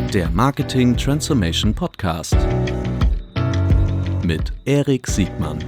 Der Marketing Transformation Podcast mit Erik Siegmann.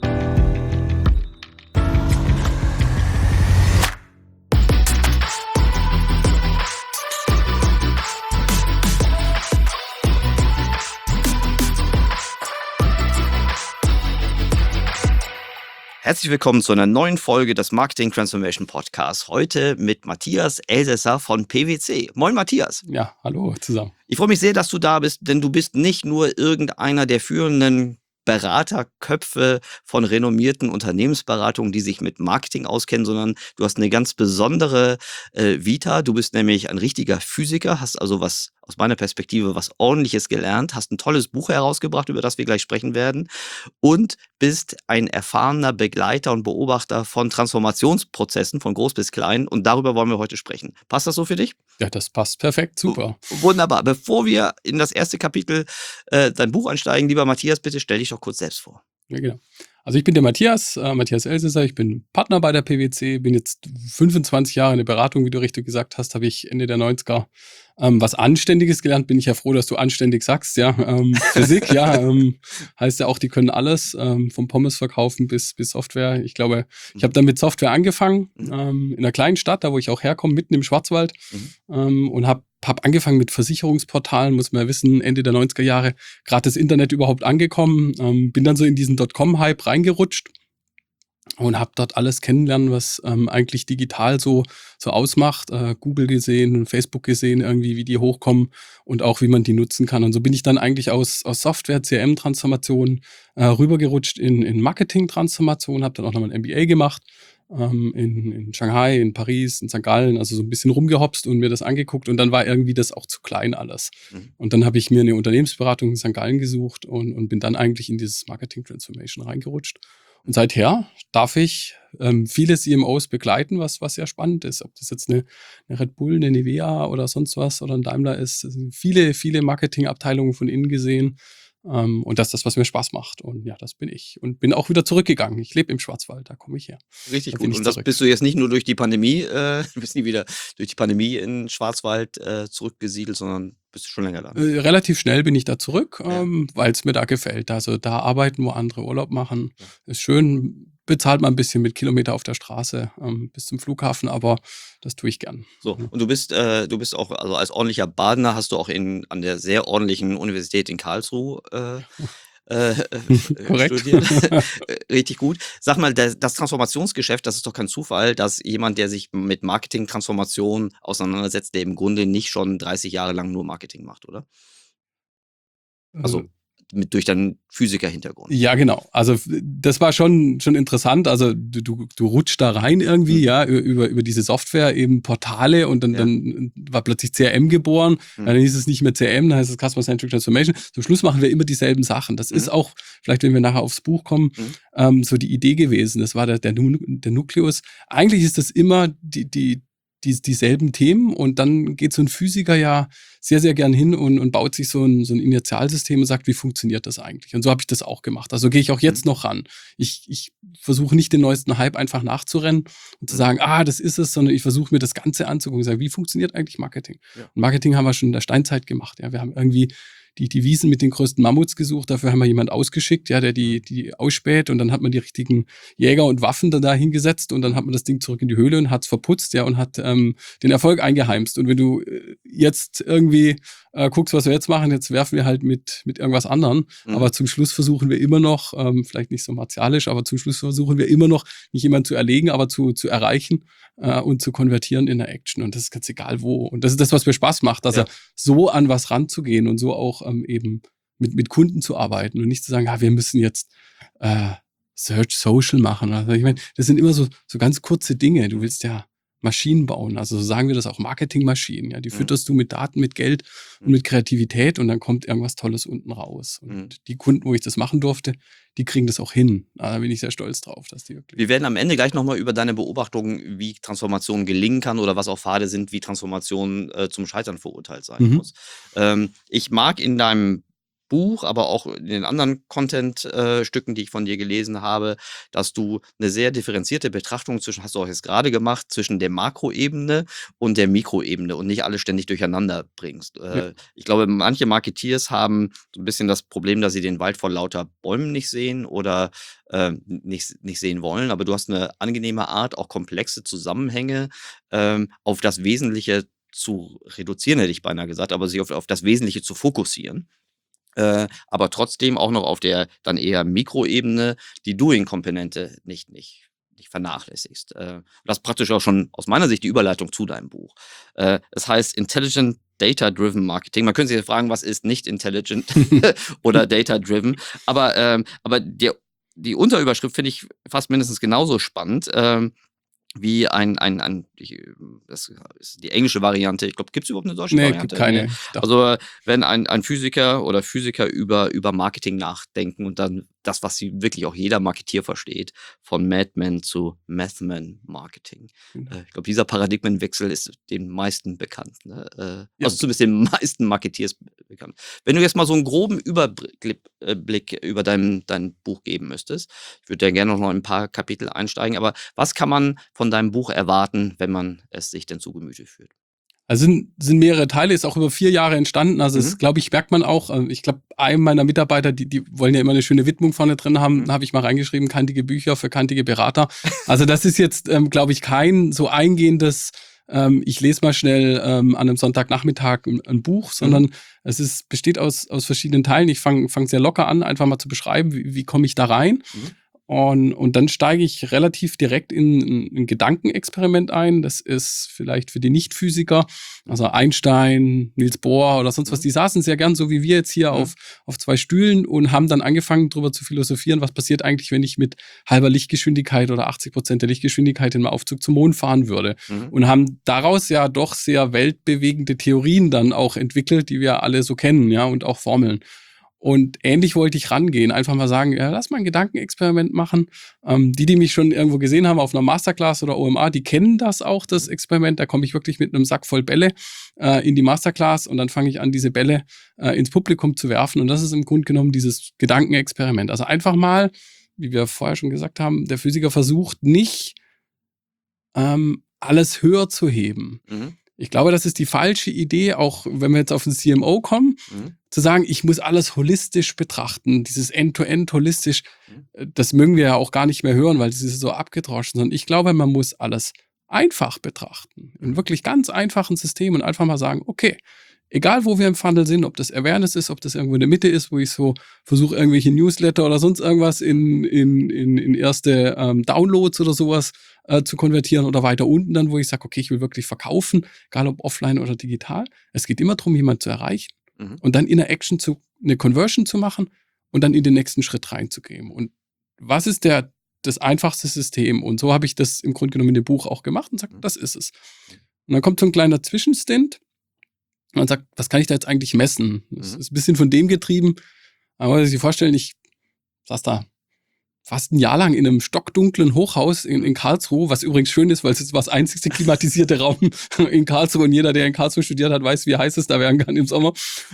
Herzlich willkommen zu einer neuen Folge des Marketing Transformation Podcasts. Heute mit Matthias Elsässer von PwC. Moin Matthias. Ja, hallo zusammen. Ich freue mich sehr, dass du da bist, denn du bist nicht nur irgendeiner der führenden Beraterköpfe von renommierten Unternehmensberatungen, die sich mit Marketing auskennen, sondern du hast eine ganz besondere Vita. Du bist nämlich ein richtiger Physiker, hast also was aus meiner Perspektive was Ordentliches gelernt, hast ein tolles Buch herausgebracht, über das wir gleich sprechen werden und bist ein erfahrener Begleiter und Beobachter von Transformationsprozessen von groß bis klein und darüber wollen wir heute sprechen. Passt das so für dich? Ja, das passt perfekt, super. Wunderbar. Bevor wir in das erste Kapitel dein Buch einsteigen, lieber Matthias, bitte stell dich doch kurz selbst vor. Ja, genau. Also ich bin der Matthias Elsässer, ich bin Partner bei der PwC, bin jetzt 25 Jahre in der Beratung, wie du richtig gesagt hast, habe ich Ende der 90er was Anständiges gelernt, bin ich ja froh, dass du anständig sagst, ja, Physik, ja, heißt ja auch, die können alles, vom Pommes verkaufen bis Software. Ich glaube, ich habe dann mit Software angefangen, in einer kleinen Stadt, da wo ich auch herkomme, mitten im Schwarzwald, und habe angefangen mit Versicherungsportalen, muss man ja wissen, Ende der 90er Jahre, gerade das Internet überhaupt angekommen, bin dann so in diesen Dotcom-Hype reingerutscht und habe dort alles kennenlernen, was eigentlich digital so ausmacht. Google gesehen, Facebook gesehen, irgendwie wie die hochkommen und auch wie man die nutzen kann. Und so bin ich dann eigentlich aus Software, CRM-Transformation rübergerutscht in Marketing-Transformation, habe dann auch nochmal ein MBA gemacht. In Shanghai, in Paris, in St. Gallen, also so ein bisschen rumgehopst und mir das angeguckt und dann war irgendwie das auch zu klein alles. Und dann habe ich mir eine Unternehmensberatung in St. Gallen gesucht und bin dann eigentlich in dieses Marketing Transformation reingerutscht. Und seither darf ich viele CMOs begleiten, was sehr spannend ist. Ob das jetzt eine Red Bull, eine Nivea oder sonst was oder ein Daimler ist. Das sind viele Marketingabteilungen von innen gesehen. Und das ist das, was mir Spaß macht. Und ja, das bin ich. Und bin auch wieder zurückgegangen. Ich lebe im Schwarzwald, da komme ich her. Richtig gut. Und das bist du jetzt nicht nur durch die Pandemie, bist nie wieder durch die Pandemie in Schwarzwald zurückgesiedelt, sondern bist du schon länger da? Relativ schnell bin ich da zurück, weil es mir da gefällt. Also da arbeiten, wo andere Urlaub machen. Ist schön, bezahlt man ein bisschen mit Kilometer auf der Straße bis zum Flughafen, aber das tue ich gern. So, und du bist auch, also als ordentlicher Badener hast du auch an der sehr ordentlichen Universität in Karlsruhe Korrekt. studiert. Richtig gut. Sag mal, das Transformationsgeschäft, das ist doch kein Zufall, dass jemand, der sich mit Marketing-Transformation auseinandersetzt, der im Grunde nicht schon 30 Jahre lang nur Marketing macht, oder? Also durch deinen Physiker-Hintergrund. Ja, genau. Also das war schon interessant. Also du rutschst da rein irgendwie, ja, über diese Software, eben Portale und dann war plötzlich CRM geboren. Dann hieß es nicht mehr CRM, dann heißt es Customer Centric Transformation. Zum Schluss machen wir immer dieselben Sachen. Das ist auch, vielleicht wenn wir nachher aufs Buch kommen, so die Idee gewesen. Das war der Nukleus. Eigentlich ist das immer dieselben Themen und dann geht so ein Physiker ja sehr, sehr gern hin und baut sich so ein Initialsystem und sagt, wie funktioniert das eigentlich? Und so habe ich das auch gemacht. Also gehe ich auch jetzt noch ran. Ich versuche nicht den neuesten Hype einfach nachzurennen und zu sagen, das ist es, sondern ich versuche mir das Ganze anzugucken und sagen, wie funktioniert eigentlich Marketing? Ja. Und Marketing haben wir schon in der Steinzeit gemacht. Ja, wir haben irgendwie die Wiesen mit den größten Mammuts gesucht, dafür haben wir jemand ausgeschickt, ja, der die ausspäht und dann hat man die richtigen Jäger und Waffen da hingesetzt und dann hat man das Ding zurück in die Höhle und hat es verputzt, ja, und hat den Erfolg eingeheimst. Und wenn du jetzt irgendwie guckst, was wir jetzt machen, jetzt werfen wir halt mit irgendwas anderem, aber zum Schluss versuchen wir immer noch, vielleicht nicht so martialisch, aber zum Schluss versuchen wir immer noch, nicht jemanden zu erlegen, aber zu erreichen und zu konvertieren in der Action und das ist ganz egal wo. Und das ist das, was mir Spaß macht, also so an was ranzugehen und so auch eben mit Kunden zu arbeiten und nicht zu sagen, wir müssen jetzt Search Social machen. Also ich meine, das sind immer so ganz kurze Dinge. Du willst ja Maschinen bauen, also so sagen wir das auch, Marketingmaschinen. Ja, die fütterst du mit Daten, mit Geld und mit Kreativität und dann kommt irgendwas Tolles unten raus. Und die Kunden, wo ich das machen durfte, die kriegen das auch hin. Da bin ich sehr stolz drauf, dass die wirklich. Wir werden am Ende gleich nochmal über deine Beobachtungen, wie Transformation gelingen kann oder was auch Pfade sind, wie Transformation zum Scheitern verurteilt sein muss. Ich mag in deinem Buch, aber auch in den anderen Content-Stücken, die ich von dir gelesen habe, dass du eine sehr differenzierte Betrachtung hast du auch jetzt gerade gemacht, zwischen der Makroebene und der Mikroebene und nicht alles ständig durcheinander bringst. Ja. Ich glaube, manche Marketeers haben so ein bisschen das Problem, dass sie den Wald vor lauter Bäumen nicht sehen oder nicht sehen wollen, aber du hast eine angenehme Art, auch komplexe Zusammenhänge auf das Wesentliche zu reduzieren, hätte ich beinahe gesagt, aber sich auf das Wesentliche zu fokussieren. Aber trotzdem auch noch auf der dann eher Mikroebene die Doing-Komponente nicht vernachlässigst. Das ist praktisch auch schon aus meiner Sicht die Überleitung zu deinem Buch. Es heißt Intelligent Data-Driven Marketing. Man könnte sich fragen, was ist nicht intelligent oder data-driven? Aber die Unterüberschrift finde ich fast mindestens genauso spannend. Wie das ist die englische Variante. Ich glaube, gibt es überhaupt eine deutsche Nee, Variante? gibt keine. Nee. Ich dachte, Also, wenn ein Physiker oder Physiker über Marketing nachdenken und dann das, was sie wirklich auch jeder Marketier versteht, von Madman zu Mathman Marketing. genau. Ich glaube, dieser Paradigmenwechsel ist den meisten bekannt. Ne? Ja. Also zumindest den meisten Marketiers bekannt. Wenn du jetzt mal so einen groben Überblick über dein Buch geben müsstest, ich würde ja gerne noch in ein paar Kapitel einsteigen, aber was kann man von deinem Buch erwarten, wenn man es sich denn zu Gemüte führt? Also sind mehrere Teile, ist auch über 4 Jahre entstanden. Also das, glaube ich, merkt man auch. Ich glaube, einem meiner Mitarbeiter, die wollen ja immer eine schöne Widmung vorne drin haben, habe ich mal reingeschrieben, kantige Bücher für kantige Berater. Also das ist jetzt, glaube ich, kein so eingehendes, ich lese mal schnell an einem Sonntagnachmittag ein Buch, sondern es besteht aus verschiedenen Teilen. Ich fang sehr locker an, einfach mal zu beschreiben, wie komme ich da rein. Und dann steige ich relativ direkt in ein Gedankenexperiment ein. Das ist vielleicht für die Nicht-Physiker, also Einstein, Niels Bohr oder sonst was, die saßen sehr gern, so wie wir jetzt hier auf 2 Stühlen und haben dann angefangen, darüber zu philosophieren, was passiert eigentlich, wenn ich mit halber Lichtgeschwindigkeit oder 80% der Lichtgeschwindigkeit in einem Aufzug zum Mond fahren würde. Und haben daraus ja doch sehr weltbewegende Theorien dann auch entwickelt, die wir alle so kennen, ja, und auch Formeln. Und ähnlich wollte ich rangehen, einfach mal sagen, ja, lass mal ein Gedankenexperiment machen. Die mich schon irgendwo gesehen haben auf einer Masterclass oder OMA, die kennen das auch, das Experiment. Da komme ich wirklich mit einem Sack voll Bälle in die Masterclass und dann fange ich an, diese Bälle ins Publikum zu werfen. Und das ist im Grunde genommen dieses Gedankenexperiment. Also einfach mal, wie wir vorher schon gesagt haben, der Physiker versucht nicht, alles höher zu heben. Ich glaube, das ist die falsche Idee, auch wenn wir jetzt auf den CMO kommen, zu sagen, ich muss alles holistisch betrachten, dieses End-to-End holistisch, das mögen wir ja auch gar nicht mehr hören, weil das ist so abgedroschen, sondern ich glaube, man muss alles einfach betrachten, in wirklich ganz einfachen Systemen und einfach mal sagen, okay, egal wo wir im Funnel sind, ob das Awareness ist, ob das irgendwo in der Mitte ist, wo ich so versuche, irgendwelche Newsletter oder sonst irgendwas in erste Downloads oder sowas zu konvertieren oder weiter unten dann, wo ich sage, okay, ich will wirklich verkaufen, egal ob offline oder digital. Es geht immer darum, jemanden zu erreichen und dann in der Action eine Conversion zu machen und dann in den nächsten Schritt reinzugehen. Und was ist das einfachste System? Und so habe ich das im Grunde genommen in dem Buch auch gemacht und sage, das ist es. Und dann kommt so ein kleiner Zwischenstint und man sagt, was kann ich da jetzt eigentlich messen? Das ist ein bisschen von dem getrieben. Aber man muss sich vorstellen, ich saß da fast ein Jahr lang in einem stockdunklen Hochhaus in Karlsruhe, was übrigens schön ist, weil es ist das einzigste klimatisierte Raum in Karlsruhe und jeder, der in Karlsruhe studiert hat, weiß, wie heiß es da werden kann im Sommer.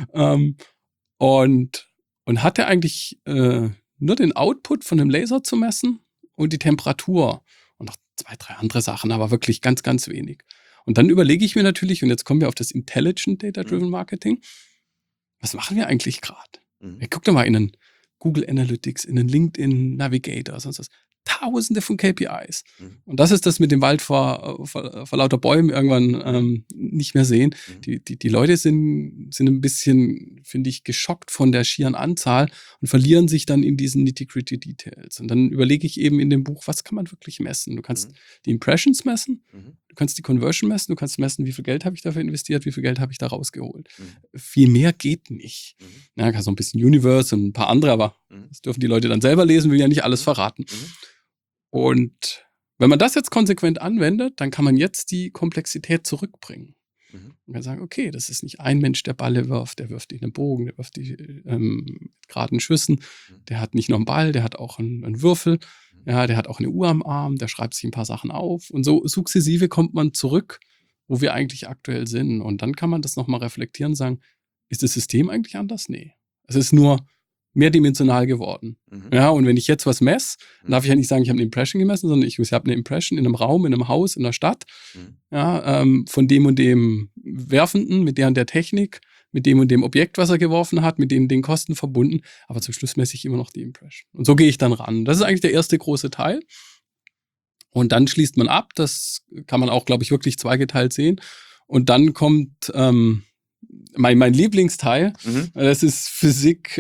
Und hatte eigentlich nur den Output von dem Laser zu messen und die Temperatur und noch 2, 3 andere Sachen, aber wirklich ganz, ganz wenig. Und dann überlege ich mir natürlich, und jetzt kommen wir auf das Intelligent Data-Driven Marketing, was machen wir eigentlich gerade? Guck doch mal in einen Google Analytics, in einen LinkedIn Navigator, sonst was. Tausende von KPIs. Und das ist das mit dem Wald vor lauter Bäumen irgendwann nicht mehr sehen. Die Leute sind ein bisschen, finde ich, geschockt von der schieren Anzahl und verlieren sich dann in diesen nitty-gritty Details. Und dann überlege ich eben in dem Buch, was kann man wirklich messen? Du kannst die Impressions messen, du kannst die Conversion messen, du kannst messen, wie viel Geld habe ich dafür investiert, wie viel Geld habe ich da rausgeholt. Viel mehr geht nicht. Ja, kannst noch ein bisschen Universe und ein paar andere, aber das dürfen die Leute dann selber lesen, will ja nicht alles verraten. Und wenn man das jetzt konsequent anwendet, dann kann man jetzt die Komplexität zurückbringen. Man kann sagen, okay, das ist nicht ein Mensch, der Balle wirft, der wirft die in einen Bogen, der wirft die mit geraden Schüssen, der hat nicht nur einen Ball, der hat auch einen Würfel, ja, der hat auch eine Uhr am Arm, der schreibt sich ein paar Sachen auf und so sukzessive kommt man zurück, wo wir eigentlich aktuell sind und dann kann man das nochmal reflektieren und sagen, ist das System eigentlich anders? Nee. Es ist nur mehrdimensional geworden. Ja, und wenn ich jetzt was messe, dann darf ich ja nicht sagen, ich habe eine Impression gemessen, sondern ich habe eine Impression in einem Raum, in einem Haus, in einer Stadt, ja, von dem und dem Werfenden, mit der und der Technik, mit dem und dem Objekt, was er geworfen hat, mit den Kosten verbunden. Aber zum Schluss messe ich immer noch die Impression. Und so gehe ich dann ran. Das ist eigentlich der erste große Teil. Und dann schließt man ab. Das kann man auch, glaube ich, wirklich zweigeteilt sehen. Und dann kommt mein Lieblingsteil, das ist Physik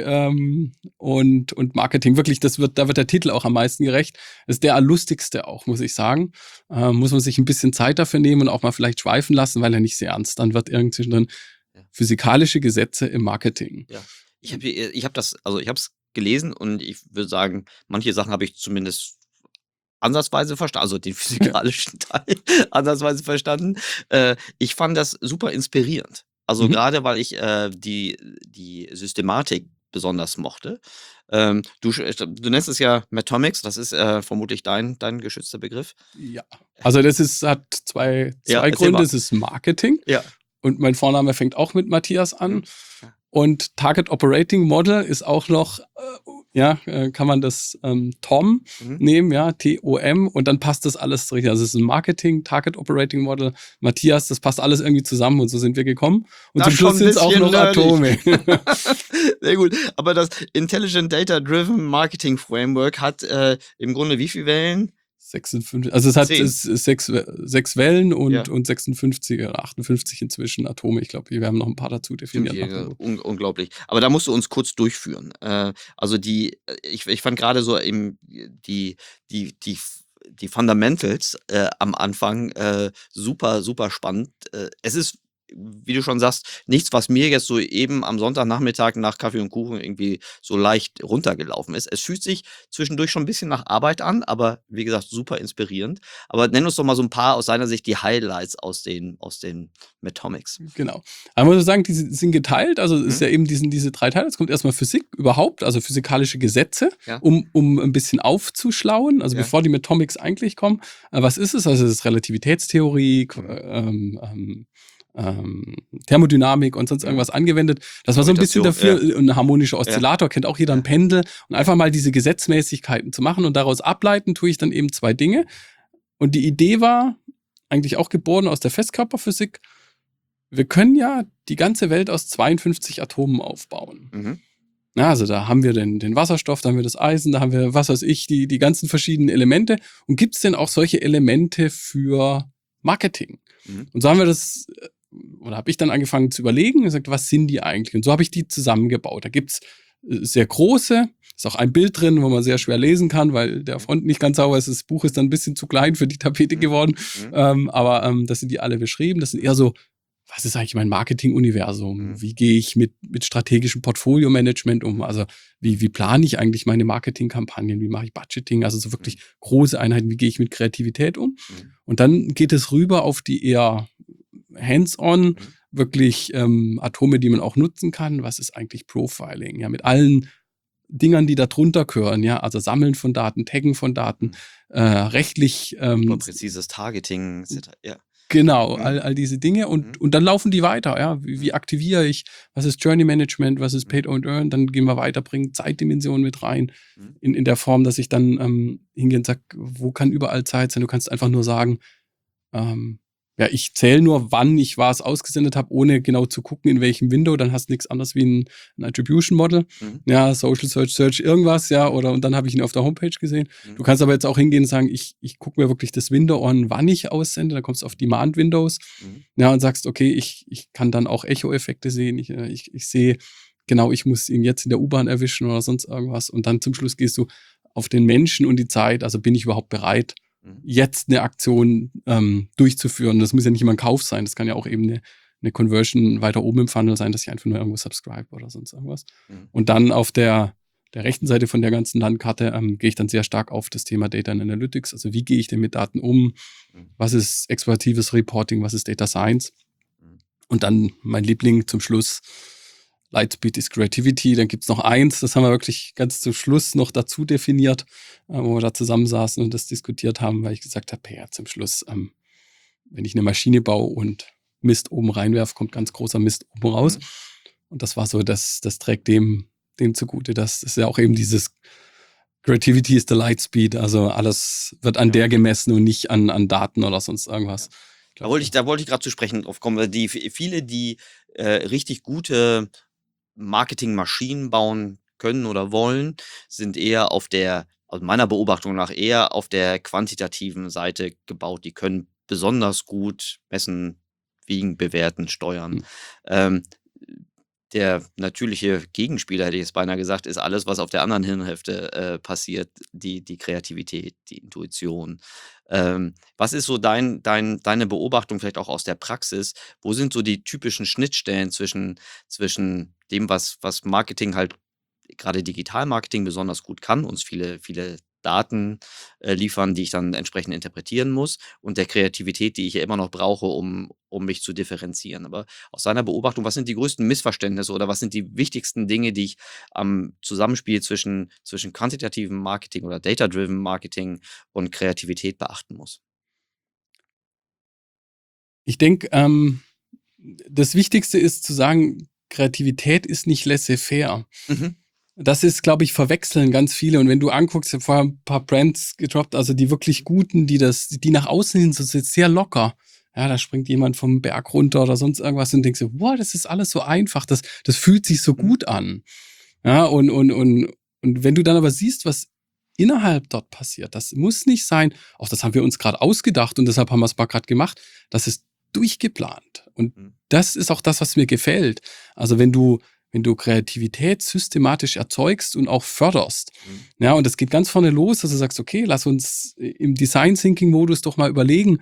und Marketing. Wirklich, da wird der Titel auch am meisten gerecht. Das ist der lustigste auch, muss ich sagen. Muss man sich ein bisschen Zeit dafür nehmen und auch mal vielleicht schweifen lassen, weil er nicht sehr ernst. Dann wird irgendwie drin physikalische Gesetze im Marketing. Ja. Ich habe es gelesen und ich würde sagen, manche Sachen habe ich zumindest ansatzweise verstanden, also den physikalischen Teil ansatzweise verstanden. Ich fand das super inspirierend. Also gerade, weil ich die Systematik besonders mochte. Du nennst es ja Matomics, das ist vermutlich dein geschützter Begriff. Ja, also hat zwei Gründe. Es ist Marketing und mein Vorname fängt auch mit Matthias an. Und Target Operating Model ist auch noch, kann man das TOM nehmen, ja, TOM, und dann passt das alles richtig. Also es ist ein Marketing, Target Operating Model, Matthias, das passt alles irgendwie zusammen und so sind wir gekommen. Und zum Schluss sind es auch noch Atome. Sehr gut. Aber das Intelligent Data Driven Marketing Framework hat im Grunde wie viele Wellen? 56, also es hat 6 Wellen und 56 oder 58 inzwischen Atome. Ich glaube, wir haben noch ein paar dazu definiert. Unglaublich. Aber da musst du uns kurz durchführen. Also ich fand gerade so eben die Fundamentals am Anfang super, super spannend. Es ist, wie du schon sagst, nichts, was mir jetzt so eben am Sonntagnachmittag nach Kaffee und Kuchen irgendwie so leicht runtergelaufen ist. Es fühlt sich zwischendurch schon ein bisschen nach Arbeit an, aber wie gesagt, super inspirierend. Aber nenn uns doch mal so ein paar aus deiner Sicht die Highlights aus den Matomics. Genau. Aber man muss sagen, die sind geteilt. Also es ist ja eben diese 3 Teile. Es kommt erstmal Physik überhaupt, also physikalische Gesetze, um ein bisschen aufzuschlauen. Also bevor die Matomics eigentlich kommen. Was ist es? Also es ist Relativitätstheorie, Thermodynamik und sonst irgendwas angewendet. Das war so ein bisschen dafür, ein harmonischer Oszillator, kennt auch jeder, ein Pendel. Und einfach mal diese Gesetzmäßigkeiten zu machen und daraus ableiten, tue ich dann eben 2 Dinge. Und die Idee war eigentlich auch geboren aus der Festkörperphysik. Wir können ja die ganze Welt aus 52 Atomen aufbauen. Ja, also da haben wir den Wasserstoff, da haben wir das Eisen, da haben wir, was weiß ich, die ganzen verschiedenen Elemente. Und gibt es denn auch solche Elemente für Marketing? Und so haben wir das, oder habe ich dann angefangen zu überlegen und gesagt, was sind die eigentlich? Und so habe ich die zusammengebaut. Da gibt's sehr große, ist auch ein Bild drin, wo man sehr schwer lesen kann, weil der Font nicht ganz sauber ist. Das Buch ist dann ein bisschen zu klein für die Tapete geworden. Aber das sind die alle beschrieben. Das sind eher so, was ist eigentlich mein Marketing-Universum? Wie gehe ich mit strategischem Portfolio-Management um? Also wie plane ich eigentlich meine Marketingkampagnen? Wie mache ich Budgeting? Also so wirklich große Einheiten. Wie gehe ich mit Kreativität um? Und dann geht es rüber auf die eher hands-on, wirklich Atome, die man auch nutzen kann. Was ist eigentlich Profiling? Ja, mit allen Dingern, die da drunter gehören, ja, also Sammeln von Daten, Taggen von Daten, rechtlich präzises Targeting, etc. Ja. Genau, all diese Dinge und dann laufen die weiter, ja. Wie aktiviere ich? Was ist Journey Management? Was ist Pay and Earn? Dann gehen wir weiter, bringen Zeitdimensionen mit rein in der Form, dass ich dann hingehe und sage, wo kann überall Zeit sein? Du kannst einfach nur sagen, ich zähle nur, wann ich was ausgesendet habe, ohne genau zu gucken, in welchem Window. Dann hast du nichts anderes wie ein Attribution Model. Ja, Social Search, irgendwas, ja. Und dann habe ich ihn auf der Homepage gesehen. Du kannst aber jetzt auch hingehen und sagen, ich gucke mir wirklich das Window an, wann ich aussende. Da kommst du auf Demand Windows. Ja, und sagst, okay, ich kann dann auch Echo-Effekte sehen. Ich sehe, genau, ich muss ihn jetzt in der U-Bahn erwischen oder sonst irgendwas. Und dann zum Schluss gehst du auf den Menschen und die Zeit. Also bin ich überhaupt bereit, jetzt eine Aktion durchzuführen. Das muss ja nicht immer ein Kauf sein. Das kann ja auch eben eine Conversion weiter oben im Funnel sein, dass ich einfach nur irgendwo subscribe oder sonst irgendwas. Und dann auf der rechten Seite von der ganzen Landkarte gehe ich dann sehr stark auf das Thema Data and Analytics. Also wie gehe ich denn mit Daten um? Was ist exploratives Reporting? Was ist Data Science? Und dann mein Liebling zum Schluss, Lightspeed ist Creativity. Dann gibt es noch eins, das haben wir wirklich ganz zum Schluss noch dazu definiert, wo wir da zusammensaßen und das diskutiert haben, weil ich gesagt habe, ja, zum Schluss, wenn ich eine Maschine baue und Mist oben reinwerfe, kommt ganz großer Mist oben raus. Und das war so, das trägt dem dem zugute. Das ist ja auch eben dieses Creativity is the light speed, also alles wird an der gemessen und nicht an Daten oder sonst irgendwas. Da wollte ich gerade zu sprechen drauf kommen, weil viele, die richtig gute Marketingmaschinen bauen können oder wollen, sind eher aus meiner Beobachtung nach, eher auf der quantitativen Seite gebaut. Die können besonders gut messen, wiegen, bewerten, steuern. Ähm, der natürliche Gegenspieler, hätte ich jetzt beinahe gesagt, ist alles, was auf der anderen Hirnhälfte passiert, die Kreativität, die Intuition. Was ist so deine Beobachtung vielleicht auch aus der Praxis? Wo sind so die typischen Schnittstellen zwischen dem, was Marketing halt, gerade Digitalmarketing, besonders gut kann, uns viele Daten liefern, die ich dann entsprechend interpretieren muss, und der Kreativität, die ich ja immer noch brauche, um mich zu differenzieren. Aber aus deiner Beobachtung, was sind die größten Missverständnisse oder was sind die wichtigsten Dinge, die ich am Zusammenspiel zwischen quantitativem Marketing oder Data-Driven Marketing und Kreativität beachten muss? Ich denke, das Wichtigste ist zu sagen, Kreativität ist nicht laissez-faire. Mhm. Das ist, glaube ich, verwechseln ganz viele. Und wenn du anguckst, ich habe vorher ein paar Brands gedroppt, also die wirklich guten, die nach außen hin so sehr locker. Ja, da springt jemand vom Berg runter oder sonst irgendwas und denkst so, boah, das ist alles so einfach, das fühlt sich so gut an. Ja, und wenn du dann aber siehst, was innerhalb dort passiert, das muss nicht sein, auch das haben wir uns gerade ausgedacht und deshalb haben wir es mal gerade gemacht, das ist durchgeplant. Und das ist auch das, was mir gefällt. Also wenn du Kreativität systematisch erzeugst und auch förderst. Ja, und das geht ganz vorne los, dass du sagst, okay, lass uns im Design-Thinking-Modus doch mal überlegen,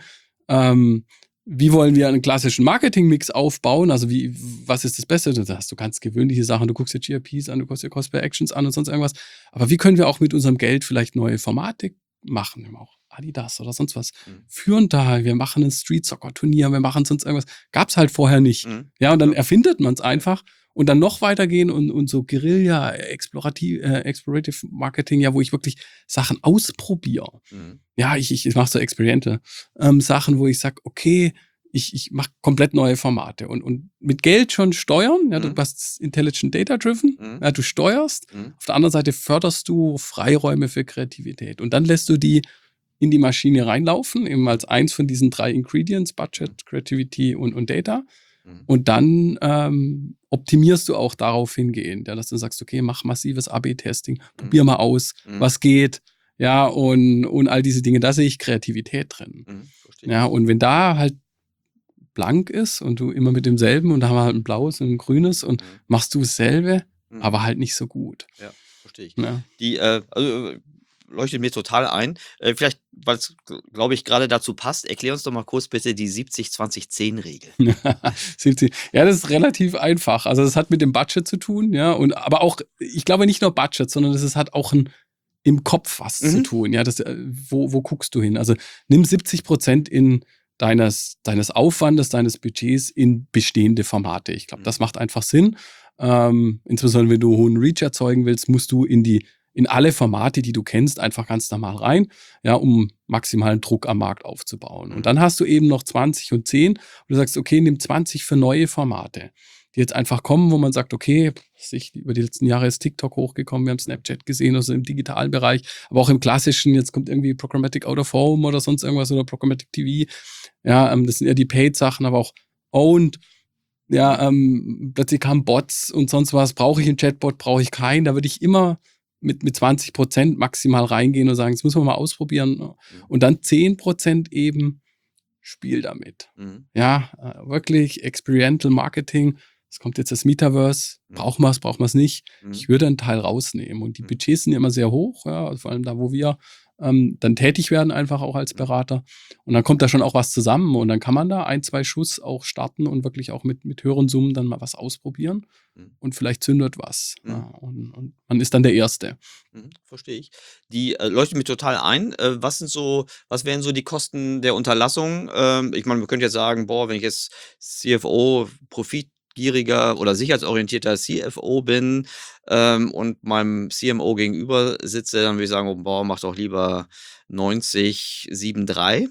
wie wollen wir einen klassischen Marketing-Mix aufbauen? Also was ist das Beste? Da hast du ganz gewöhnliche Sachen, du guckst dir GRPs an, du guckst dir Cost per Actions an und sonst irgendwas. Aber wie können wir auch mit unserem Geld vielleicht neue Formate machen? Wir haben auch Adidas oder sonst was. Führen da, wir machen ein Street-Soccer-Turnier, wir machen sonst irgendwas. Gab's halt vorher nicht. Ja, und dann erfindet man es einfach. Und dann noch weitergehen und so Guerilla, Explorative Marketing, ja, wo ich wirklich Sachen ausprobiere. Ja, ich mache so Experimente. Sachen, wo ich sage, okay, ich mache komplett neue Formate und mit Geld schon steuern. Ja, du bist Intelligent Data Driven. Ja, du steuerst. Auf der anderen Seite förderst du Freiräume für Kreativität. Und dann lässt du die in die Maschine reinlaufen, eben als eins von diesen 3 Ingredients, Budget, Creativity und Data. Und dann optimierst du auch darauf hingehend, ja, dass du sagst, okay, mach massives AB-Testing, probier mal aus, was geht, ja, und all diese Dinge, da sehe ich Kreativität drin. Ja, und wenn da halt blank ist und du immer mit demselben und da haben wir halt ein blaues und ein grünes und machst du dasselbe, aber halt nicht so gut. Ja, verstehe ich. Ja. Die leuchtet mir total ein. Vielleicht, weil es, glaube ich, gerade dazu passt, erklär uns doch mal kurz bitte die 70-20-10-Regel. Ja, das ist relativ einfach. Also das hat mit dem Budget zu tun, ja, aber auch, ich glaube nicht nur Budget, sondern das hat auch im Kopf was zu tun. Ja, wo guckst du hin? Also nimm 70% deines Aufwandes, deines Budgets in bestehende Formate. Ich glaube, das macht einfach Sinn. Insbesondere wenn du hohen Reach erzeugen willst, musst du in alle Formate, die du kennst, einfach ganz normal rein, ja, um maximalen Druck am Markt aufzubauen. Und dann hast du eben noch 20 und 10 und du sagst, okay, nimm 20 für neue Formate, die jetzt einfach kommen, wo man sagt, okay, über die letzten Jahre ist TikTok hochgekommen, wir haben Snapchat gesehen, also im digitalen Bereich, aber auch im klassischen, jetzt kommt irgendwie Programmatic Out of Home oder sonst irgendwas oder Programmatic TV, ja, das sind eher die Paid-Sachen, aber auch Owned. Ja, plötzlich kamen Bots und sonst was. Brauche ich einen Chatbot, brauche ich keinen? Da würde ich immer mit 20% maximal reingehen und sagen, das müssen wir mal ausprobieren. Und dann 10% eben Spiel damit. Ja, wirklich Experiential Marketing. Es kommt jetzt das Metaverse. Brauchen wir es nicht? Ich würde einen Teil rausnehmen. Und die Budgets sind ja immer sehr hoch, ja, vor allem da, wo wir dann tätig werden, einfach auch als Berater. Und dann kommt da schon auch was zusammen und dann kann man da 1, 2 Schuss auch starten und wirklich auch mit höheren Summen dann mal was ausprobieren und vielleicht zündet was. Ja, und man ist dann der Erste. Verstehe ich. Die leuchtet mir total ein. Was wären so die Kosten der Unterlassung? Ich meine, man könnte jetzt sagen, boah, wenn ich jetzt CFO, profitgieriger oder sicherheitsorientierter CFO bin und meinem CMO gegenüber sitze, dann würde ich sagen, oh, boah, mach doch lieber 90-7-3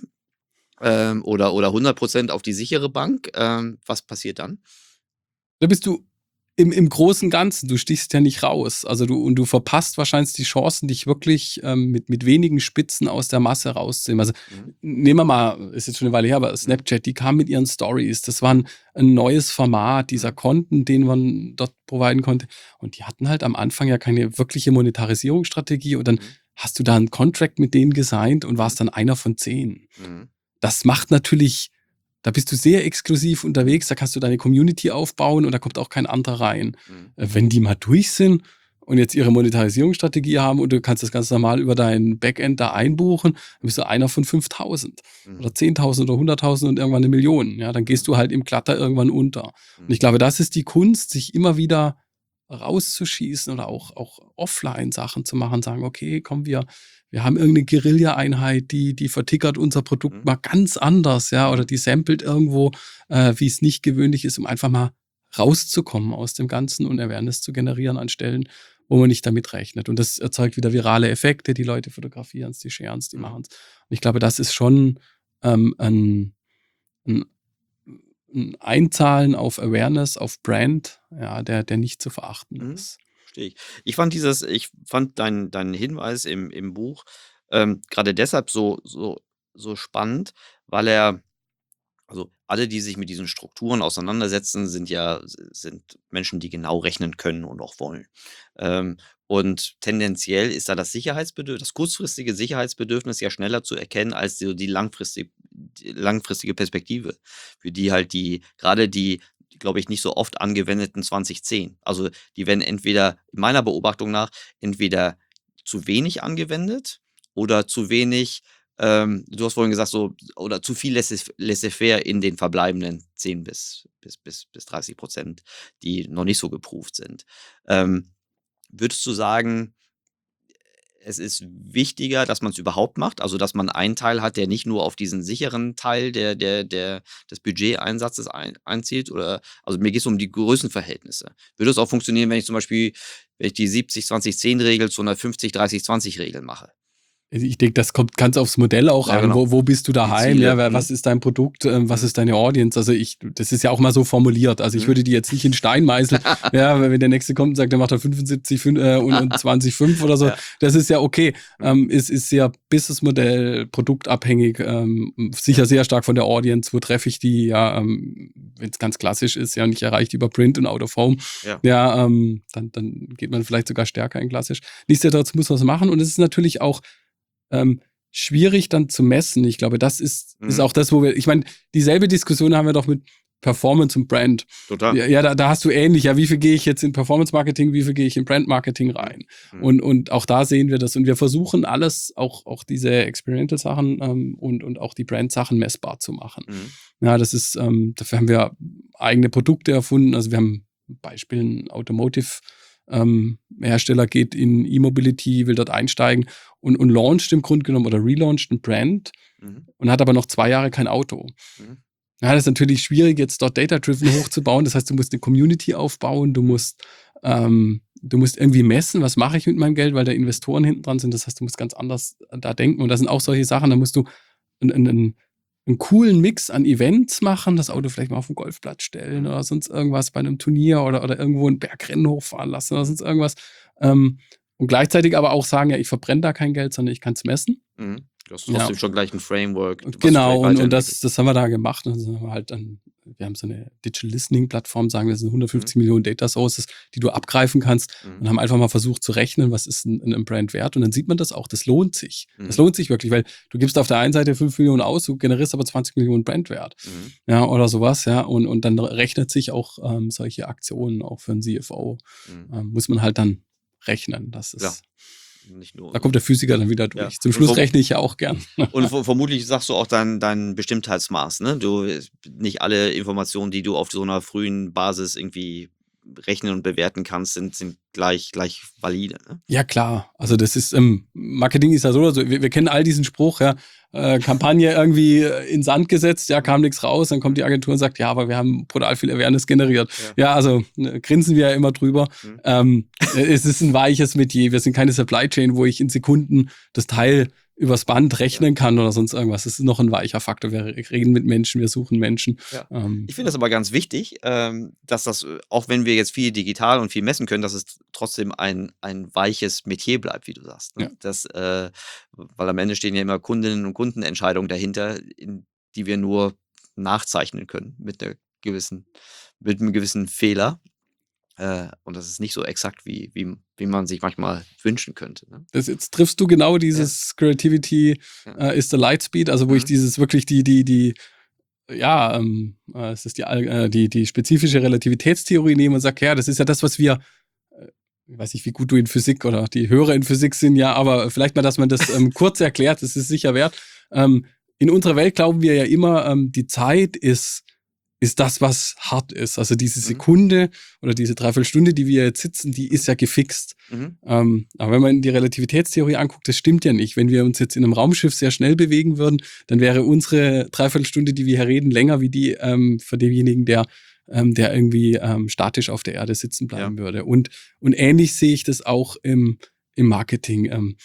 oder 100% auf die sichere Bank. Was passiert dann? Da bist du im Großen und Ganzen, du stichst ja nicht raus. Also du verpasst wahrscheinlich die Chancen, dich wirklich mit wenigen Spitzen aus der Masse rauszunehmen. Also nehmen wir mal, ist jetzt schon eine Weile her, aber Snapchat, die kam mit ihren Stories. Das war ein neues Format dieser Konten, den man dort providen konnte. Und die hatten halt am Anfang ja keine wirkliche Monetarisierungsstrategie. Und dann hast du da einen Contract mit denen gesigned und warst dann einer von 10. Das macht natürlich, da bist du sehr exklusiv unterwegs, da kannst du deine Community aufbauen und da kommt auch kein anderer rein. Wenn die mal durch sind und jetzt ihre Monetarisierungsstrategie haben und du kannst das ganz normal über dein Backend da einbuchen, dann bist du einer von 5.000 oder 10.000 oder 100.000 und irgendwann 1 Million. Ja, dann gehst du halt im Clutter irgendwann unter. Und ich glaube, das ist die Kunst, sich immer wieder rauszuschießen oder auch Offline-Sachen zu machen, sagen, okay, komm, wir haben irgendeine Guerilla-Einheit, die vertickert unser Produkt mal ganz anders, ja, oder die samplet irgendwo, wie es nicht gewöhnlich ist, um einfach mal rauszukommen aus dem Ganzen und Awareness zu generieren an Stellen, wo man nicht damit rechnet. Und das erzeugt wieder virale Effekte, die Leute fotografieren es, die sharen es, die machen es. Und ich glaube, das ist schon ein Einzahlen auf Awareness, auf Brand, ja, der nicht zu verachten ist. Verstehe ich. Ich fand deinen Hinweis im Buch gerade deshalb so spannend, weil also alle, die sich mit diesen Strukturen auseinandersetzen, sind Menschen, die genau rechnen können und auch wollen. Und tendenziell ist da das kurzfristige Sicherheitsbedürfnis ja schneller zu erkennen als die langfristige Perspektive, für die halt gerade die, glaube ich, nicht so oft angewendeten 2010. Also die werden entweder, in meiner Beobachtung nach, entweder zu wenig angewendet oder zu wenig, du hast vorhin gesagt, oder zu viel laissez-faire in den verbleibenden 10 bis 30%, die noch nicht so geproved sind. Würdest du sagen, es ist wichtiger, dass man es überhaupt macht, also dass man einen Teil hat, der nicht nur auf diesen sicheren Teil des Budgeteinsatzes einzielt? Also mir geht es um die Größenverhältnisse. Würde es auch funktionieren, wenn ich zum Beispiel, die 70-20-10-Regel zu einer 50-30-20-Regel mache? Ich denke, das kommt ganz aufs Modell auch an. Genau. Wo bist du daheim? Ziele, Ja, was ist dein Produkt? Was ist deine Audience? Also das ist ja auch mal so formuliert. Also ich würde die jetzt nicht in Stein meißeln. Ja, wenn der Nächste kommt und sagt, der macht da 75 und 20,5 oder so. Ja. Das ist ja okay. Es ist sehr Businessmodell, produktabhängig, sicher sehr stark von der Audience. Wo treffe ich die? Ja, wenn es ganz klassisch ist, ja, nicht erreicht über Print und Out of Home. Ja, dann geht man vielleicht sogar stärker in klassisch. Nichtsdestotrotz muss man es machen. Und es ist natürlich auch schwierig dann zu messen. Ich glaube, das ist auch das, ich meine, dieselbe Diskussion haben wir doch mit Performance und Brand. Total. Ja, da hast du ähnlich. Ja, wie viel gehe ich jetzt in Performance-Marketing, wie viel gehe ich in Brand-Marketing rein? Und auch da sehen wir das. Und wir versuchen alles, auch diese Experiential-Sachen und auch die Brand-Sachen messbar zu machen. Ja, das ist, dafür haben wir eigene Produkte erfunden. Also wir haben Beispiel ein Automotive Hersteller geht in E-Mobility, will dort einsteigen und launcht im Grunde genommen oder relauncht ein Brand und hat aber noch 2 Jahre kein Auto. Ja, das ist natürlich schwierig, jetzt dort Data-Driven hochzubauen. Das heißt, du musst eine Community aufbauen, du musst irgendwie messen, was mache ich mit meinem Geld, weil da Investoren hinten dran sind. Das heißt, du musst ganz anders da denken. Und das sind auch solche Sachen, da musst du einen coolen Mix an Events machen, das Auto vielleicht mal auf den Golfplatz stellen oder sonst irgendwas bei einem Turnier oder irgendwo ein Bergrennen hochfahren lassen oder sonst irgendwas. Und gleichzeitig aber auch sagen, ja, ich verbrenne da kein Geld, sondern ich kann es messen. Du hast trotzdem schon gleich ein Framework. Genau, und das haben wir da gemacht. Und dann haben wir halt wir haben so eine Digital Listening-Plattform, sagen wir, das sind 150 Millionen Data Sources, die du abgreifen kannst und haben einfach mal versucht zu rechnen, was ist ein Brand wert. Und dann sieht man das auch, das lohnt sich. Das lohnt sich wirklich, weil du gibst auf der einen Seite 5 Millionen aus, du generierst aber 20 Millionen Brandwert. Ja, oder sowas, ja. Und dann rechnet sich auch solche Aktionen, auch für einen CFO, muss man halt dann rechnen. Das ist. Ja. Nicht nur, da kommt der Physiker dann wieder durch. Ja. Zum Schluss rechne ich ja auch gern. Und vermutlich sagst du auch dein Bestimmtheitsmaß, ne? Nicht alle Informationen, die du auf so einer frühen Basis irgendwie rechnen und bewerten kannst, sind gleich valide. Ne? Ja, klar. Also das ist, Marketing ist ja so oder so. Wir kennen all diesen Spruch, ja, Kampagne irgendwie in Sand gesetzt, ja, kam nichts raus, dann kommt die Agentur und sagt, ja, aber wir haben brutal viel Awareness generiert. Ja, also grinsen wir ja immer drüber. Es ist ein weiches Metier. Wir sind keine Supply Chain, wo ich in Sekunden das Teil übers Band rechnen kann oder sonst irgendwas. Das ist noch ein weicher Faktor. Wir reden mit Menschen, wir suchen Menschen. Ja. Ich finde das aber ganz wichtig, dass das, auch wenn wir jetzt viel digital und viel messen können, dass es trotzdem ein weiches Metier bleibt, wie du sagst. Ne? Ja. Weil am Ende stehen ja immer Kundinnen und Kundenentscheidungen dahinter, die wir nur nachzeichnen können mit einem gewissen Fehler. Und das ist nicht so exakt, wie man sich manchmal wünschen könnte. Ne? Jetzt triffst du genau dieses Creativity is the light speed, also wo ich dieses wirklich es ist die spezifische Relativitätstheorie nehme und sage, ja, das ist ja das, was wir, ich weiß nicht, wie gut du in Physik oder die Hörer in Physik sind, ja, aber vielleicht mal, dass man das kurz erklärt, das ist sicher wert. In unserer Welt glauben wir ja immer, die Zeit ist das, was hart ist. Also diese Sekunde oder diese Dreiviertelstunde, die wir jetzt sitzen, die ist ja gefixt. Aber wenn man die Relativitätstheorie anguckt, das stimmt ja nicht. Wenn wir uns jetzt in einem Raumschiff sehr schnell bewegen würden, dann wäre unsere Dreiviertelstunde, die wir hier reden, länger wie die für denjenigen, der irgendwie statisch auf der Erde sitzen bleiben würde. Und ähnlich sehe ich das auch im Marketing.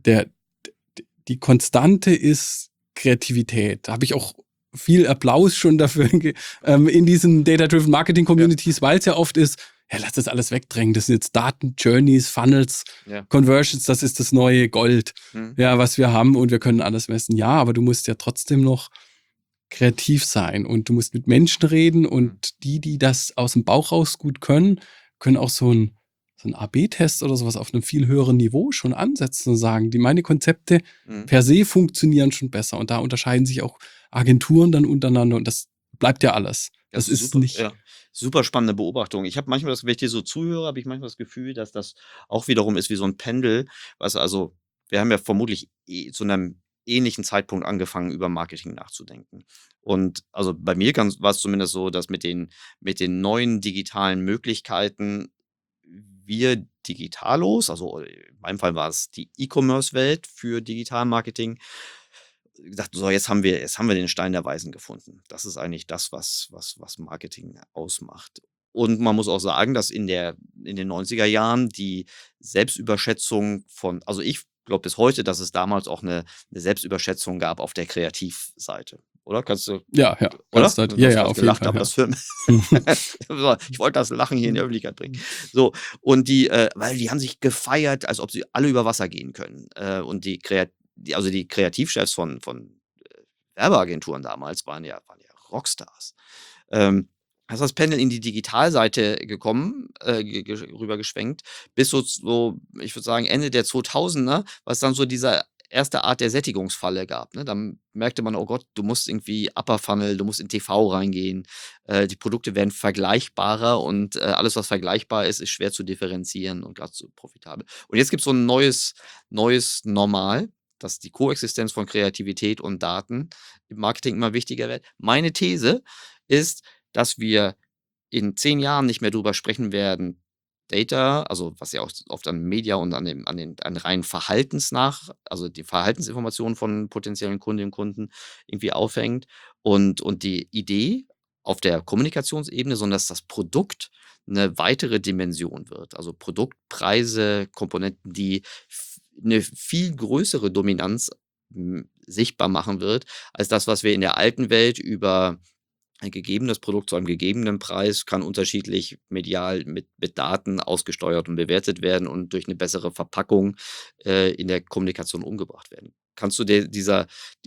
Die Konstante ist Kreativität. Da habe ich auch viel Applaus schon dafür in diesen Data-Driven Marketing Communities, weil es ja oft ist, ja, lass das alles wegdrängen. Das sind jetzt Daten, Journeys, Funnels, Conversions, das ist das neue Gold, was wir haben und wir können alles messen. Ja, aber du musst ja trotzdem noch kreativ sein und du musst mit Menschen reden und die das aus dem Bauch raus gut können auch so ein AB-Test oder sowas auf einem viel höheren Niveau schon ansetzen und sagen, meine Konzepte per se funktionieren schon besser und da unterscheiden sich auch Agenturen dann untereinander und das bleibt ja alles. Das ist super, nicht. Ja, super spannende Beobachtung. Ich habe manchmal wenn ich dir so zuhöre, habe ich manchmal das Gefühl, dass das auch wiederum ist wie so ein Pendel. Also, wir haben ja vermutlich zu einem ähnlichen Zeitpunkt angefangen, über Marketing nachzudenken. Und also bei mir war es zumindest so, dass mit den neuen digitalen Möglichkeiten wir Digitalos, also in meinem Fall war es die E-Commerce-Welt für Digitalmarketing, gesagt, so jetzt haben wir den Stein der Weisen gefunden. Das ist eigentlich das, was Marketing ausmacht. Und man muss auch sagen, dass in den 90er Jahren die Selbstüberschätzung also ich glaube bis heute, dass es damals auch eine Selbstüberschätzung gab auf der Kreativseite. Oder? Kannst du? Ja, oder? Ja, auf jeden Fall. Aber das ich wollte das Lachen hier in der Öffentlichkeit bringen. So, und weil die haben sich gefeiert, als ob sie alle über Wasser gehen können. Und die Kreativchefs von Werbeagenturen damals waren ja Rockstars. Ist das Panel in die Digitalseite gekommen, rübergeschwenkt, bis so, ich würde sagen, Ende der 2000er, was dann so dieser erste Art der Sättigungsfalle gab. Ne? Dann merkte man, oh Gott, du musst irgendwie Upper Funnel, du musst in TV reingehen, die Produkte werden vergleichbarer und alles, was vergleichbar ist, ist schwer zu differenzieren und gerade so profitabel. Und jetzt gibt es so ein neues Normal, dass die Koexistenz von Kreativität und Daten im Marketing immer wichtiger wird. Meine These ist, dass wir in 10 Jahren nicht mehr drüber sprechen werden, Data, also was ja auch oft an Media und an reinen also die Verhaltensinformationen von potenziellen Kundinnen und Kunden irgendwie aufhängt und die Idee auf der Kommunikationsebene, sondern dass das Produkt eine weitere Dimension wird. Also Produktpreise, Komponenten, die eine viel größere Dominanz sichtbar machen wird, als das, was wir in der alten Welt über ein gegebenes Produkt zu einem gegebenen Preis kann unterschiedlich medial mit Daten ausgesteuert und bewertet werden und durch eine bessere Verpackung in der Kommunikation umgebracht werden. Kannst du dieser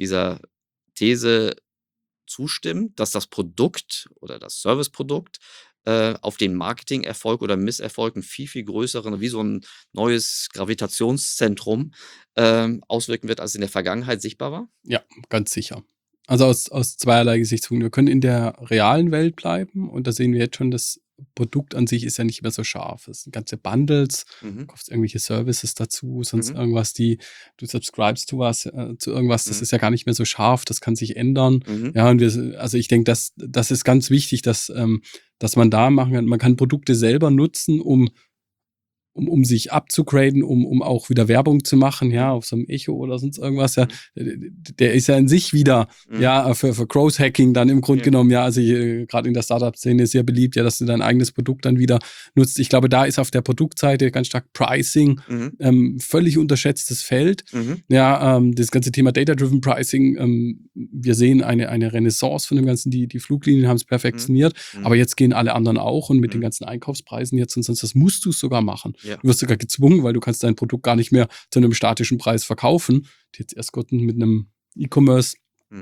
These zustimmen, dass das Produkt oder das Serviceprodukt auf den Marketingerfolg oder Misserfolg einen viel, viel größeren, wie so ein neues Gravitationszentrum auswirken wird, als in der Vergangenheit sichtbar war? Ja, ganz sicher. Also aus zweierlei Gesichtspunkten. Wir können in der realen Welt bleiben und da sehen wir jetzt schon, das Produkt an sich ist ja nicht mehr so scharf. Es sind ganze Bundles, du kaufst irgendwelche Services dazu, sonst irgendwas, du subscribest zu irgendwas, das ist ja gar nicht mehr so scharf, das kann sich ändern. Ja, und also ich denke, das ist ganz wichtig, dass man da machen kann. Man kann Produkte selber nutzen, um um sich abzugraden, um auch wieder Werbung zu machen, ja, auf so einem Echo oder sonst irgendwas, ja, der ist ja in sich wieder, ja, für Growth Hacking dann im Grunde genommen, ja, also gerade in der Startup-Szene sehr beliebt, ja, dass du dein eigenes Produkt dann wieder nutzt. Ich glaube, da ist auf der Produktseite ganz stark Pricing, völlig unterschätztes Feld. Ja, das ganze Thema Data-Driven Pricing, wir sehen eine Renaissance von dem Ganzen, die Fluglinien haben es perfektioniert, aber jetzt gehen alle anderen auch und mit den ganzen Einkaufspreisen jetzt und sonst, das musst du sogar machen. Ja. Du wirst sogar gezwungen, weil du kannst dein Produkt gar nicht mehr zu einem statischen Preis verkaufen. Jetzt erst Gott mit einem E-Commerce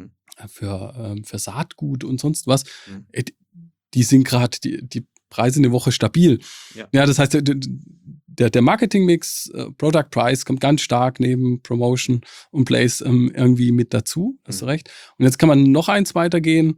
für Saatgut und sonst was. Die sind gerade die Preise eine Woche stabil. Ja, das heißt, der Marketing-Mix, Product Price kommt ganz stark neben Promotion und Place irgendwie mit dazu. Hast du recht. Und jetzt kann man noch eins weitergehen.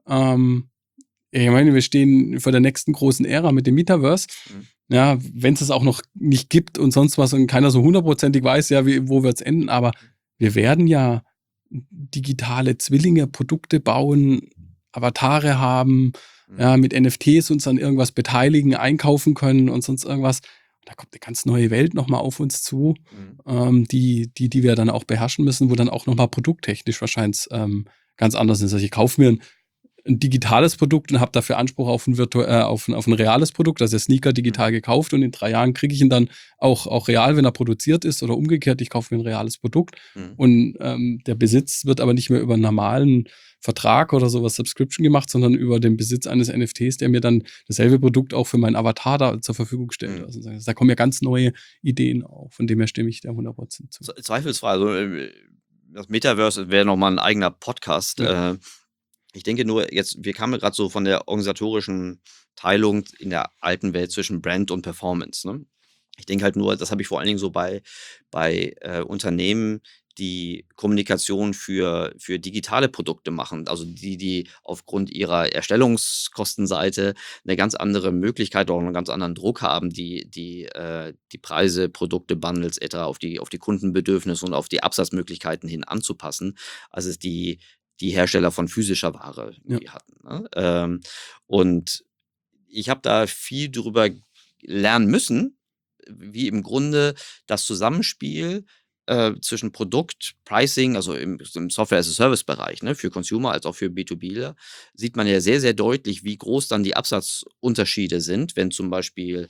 Ich meine, wir stehen vor der nächsten großen Ära mit dem Metaverse. Ja, wenn es es auch noch nicht gibt und sonst was und keiner so hundertprozentig weiß, ja, wo wird es enden, aber wir werden ja digitale Zwillinge, Produkte bauen, Avatare haben, ja, mit NFTs uns an irgendwas beteiligen, einkaufen können und sonst irgendwas. Da kommt eine ganz neue Welt nochmal auf uns zu, die wir dann auch beherrschen müssen, wo dann auch nochmal produkttechnisch wahrscheinlich ganz anders ist. Also ich kaufe mir ein digitales Produkt und habe dafür Anspruch auf ein reales Produkt, also der Sneaker digital gekauft und in 3 Jahren kriege ich ihn dann auch real, wenn er produziert ist oder umgekehrt, ich kaufe mir ein reales Produkt und der Besitz wird aber nicht mehr über einen normalen Vertrag oder sowas Subscription gemacht, sondern über den Besitz eines NFTs, der mir dann dasselbe Produkt auch für meinen Avatar da zur Verfügung stellt. Also da kommen ja ganz neue Ideen auf, von dem her stimme ich da 100% zu. Zweifelsfrei, also das Metaverse wäre nochmal ein eigener Podcast. Ja. Ich denke nur, wir kamen gerade so von der organisatorischen Teilung in der alten Welt zwischen Brand und Performance. Ne? Ich denke halt nur, das habe ich vor allen Dingen so bei Unternehmen, die Kommunikation für digitale Produkte machen, also die aufgrund ihrer Erstellungskostenseite eine ganz andere Möglichkeit oder einen ganz anderen Druck haben, die Preise, Produkte, Bundles etc. auf die Kundenbedürfnisse und auf die Absatzmöglichkeiten hin anzupassen, als es die Hersteller von physischer Ware hatten. Ne? Und ich habe da viel drüber lernen müssen, wie im Grunde das Zusammenspiel zwischen Produkt, Pricing, also im Software-as-a-Service-Bereich, ne, für Consumer als auch für B2Bler, sieht man ja sehr, sehr deutlich, wie groß dann die Absatzunterschiede sind, wenn zum Beispiel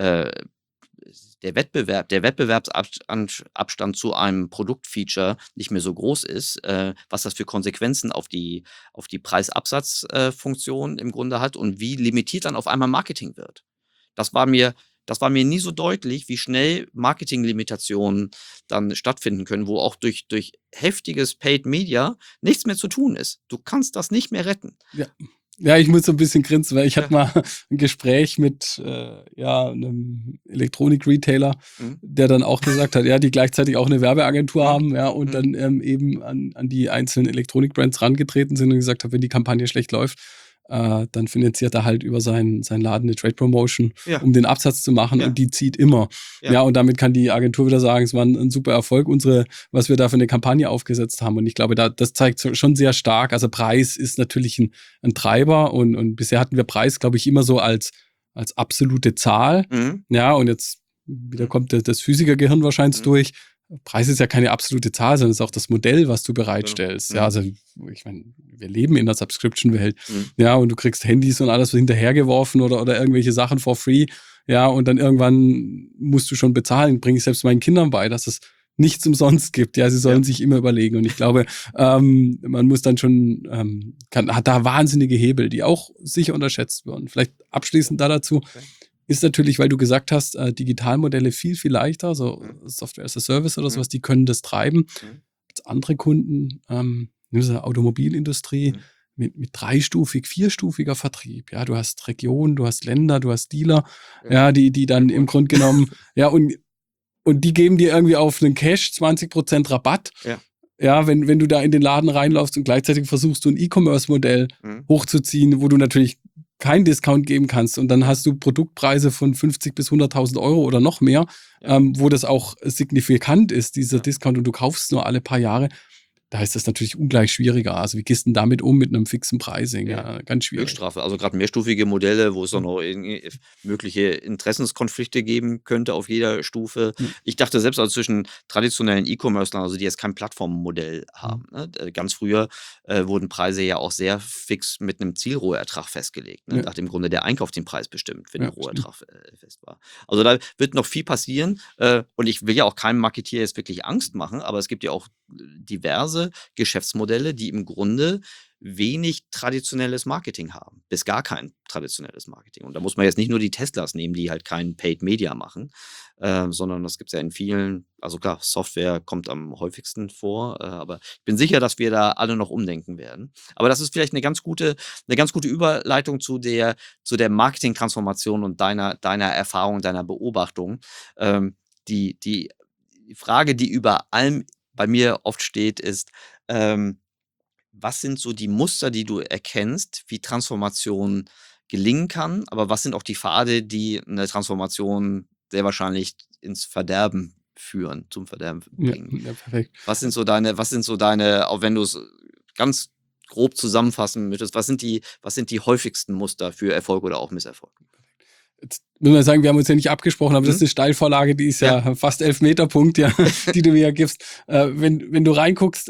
der Wettbewerbsabstand zu einem Produktfeature nicht mehr so groß ist, was das für Konsequenzen auf die Preisabsatzfunktion im Grunde hat und wie limitiert dann auf einmal Marketing wird. Das war mir nie so deutlich, wie schnell Marketinglimitationen dann stattfinden können, wo auch durch heftiges Paid Media nichts mehr zu tun ist. Du kannst das nicht mehr retten. Ja, ich muss so ein bisschen grinsen, weil ich hatte mal ein Gespräch mit einem Elektronik-Retailer, der dann auch gesagt hat, ja, die gleichzeitig auch eine Werbeagentur haben, ja, und dann eben an die einzelnen Elektronik-Brands rangetreten sind und gesagt hat, wenn die Kampagne schlecht läuft, dann finanziert er halt über seinen Laden eine Trade Promotion, um den Absatz zu machen und die zieht immer. Ja, und damit kann die Agentur wieder sagen, es war ein super Erfolg, was wir da für eine Kampagne aufgesetzt haben. Und ich glaube, das zeigt schon sehr stark, also Preis ist natürlich ein Treiber und bisher hatten wir Preis, glaube ich, immer so als absolute Zahl. Ja, und jetzt wieder kommt das Physikergehirn wahrscheinlich durch. Preis ist ja keine absolute Zahl, sondern es ist auch das Modell, was du bereitstellst. Ja, also ich meine, wir leben in der Subscription-Welt. Ja, und du kriegst Handys und alles hinterhergeworfen oder irgendwelche Sachen for free. Ja, und dann irgendwann musst du schon bezahlen. Bringe ich selbst meinen Kindern bei, dass es nichts umsonst gibt. Ja, sie sollen sich immer überlegen. Und ich glaube, man muss dann schon, hat da wahnsinnige Hebel, die auch sicher unterschätzt werden. Vielleicht abschließend dazu. Ist natürlich, weil du gesagt hast, Digitalmodelle viel, viel leichter, so Software as a Service oder sowas, die können das treiben. Andere Kunden, in der Automobilindustrie, mit dreistufig, vierstufiger Vertrieb. Ja, du hast Regionen, du hast Länder, du hast Dealer, die dann im Grunde genommen, und die geben dir irgendwie auf einen Cash 20% Rabatt. Ja, wenn du da in den Laden reinlaufst und gleichzeitig versuchst du ein E-Commerce-Modell hochzuziehen, wo du natürlich keinen Discount geben kannst und dann hast du Produktpreise von 50 bis 100.000 Euro oder noch mehr, wo das auch signifikant ist, dieser Discount, und du kaufst nur alle paar Jahre, da ist das natürlich ungleich schwieriger. Also wie gehst du denn damit um mit einem fixen Pricing? Ja, ganz schwierig. Höchststrafe, also gerade mehrstufige Modelle, wo es dann noch irgendwie mögliche Interessenskonflikte geben könnte auf jeder Stufe. Ja. Ich dachte selbst also zwischen traditionellen E-Commerce-Lern, also die jetzt kein Plattformmodell haben. Ne? Ganz früher wurden Preise ja auch sehr fix mit einem Zielrohertrag festgelegt. Ne? Ja. Da hat im Grunde der Einkauf den Preis bestimmt, wenn Ja, der Rohertrag fest war. Also da wird noch viel passieren und ich will ja auch keinem Marketier jetzt wirklich Angst machen, aber es gibt ja auch diverse Geschäftsmodelle, die im Grunde wenig traditionelles Marketing haben, bis gar kein traditionelles Marketing. Und da muss man jetzt nicht nur die Teslas nehmen, die halt kein Paid Media machen, sondern das gibt es ja in vielen, also klar, Software kommt am häufigsten vor, aber ich bin sicher, dass wir da alle noch umdenken werden. Aber das ist vielleicht eine ganz gute Überleitung zu der Marketing-Transformation und deiner Erfahrung, deiner Beobachtung. Die Frage, die über allem bei mir oft steht, ist, was sind so die Muster, die du erkennst, wie Transformation gelingen kann, aber was sind auch die Pfade, die eine Transformation sehr wahrscheinlich ins Verderben führen, zum Verderben bringen? Ja, perfekt. Was sind so deine, auch wenn du es ganz grob zusammenfassen möchtest, was sind die häufigsten Muster für Erfolg oder auch Misserfolg? Jetzt muss man sagen, wir haben uns ja nicht abgesprochen, aber das ist eine Steilvorlage, die ist ja fast 11 Meter Punkt, ja, die du mir ja gibst. Wenn du reinguckst,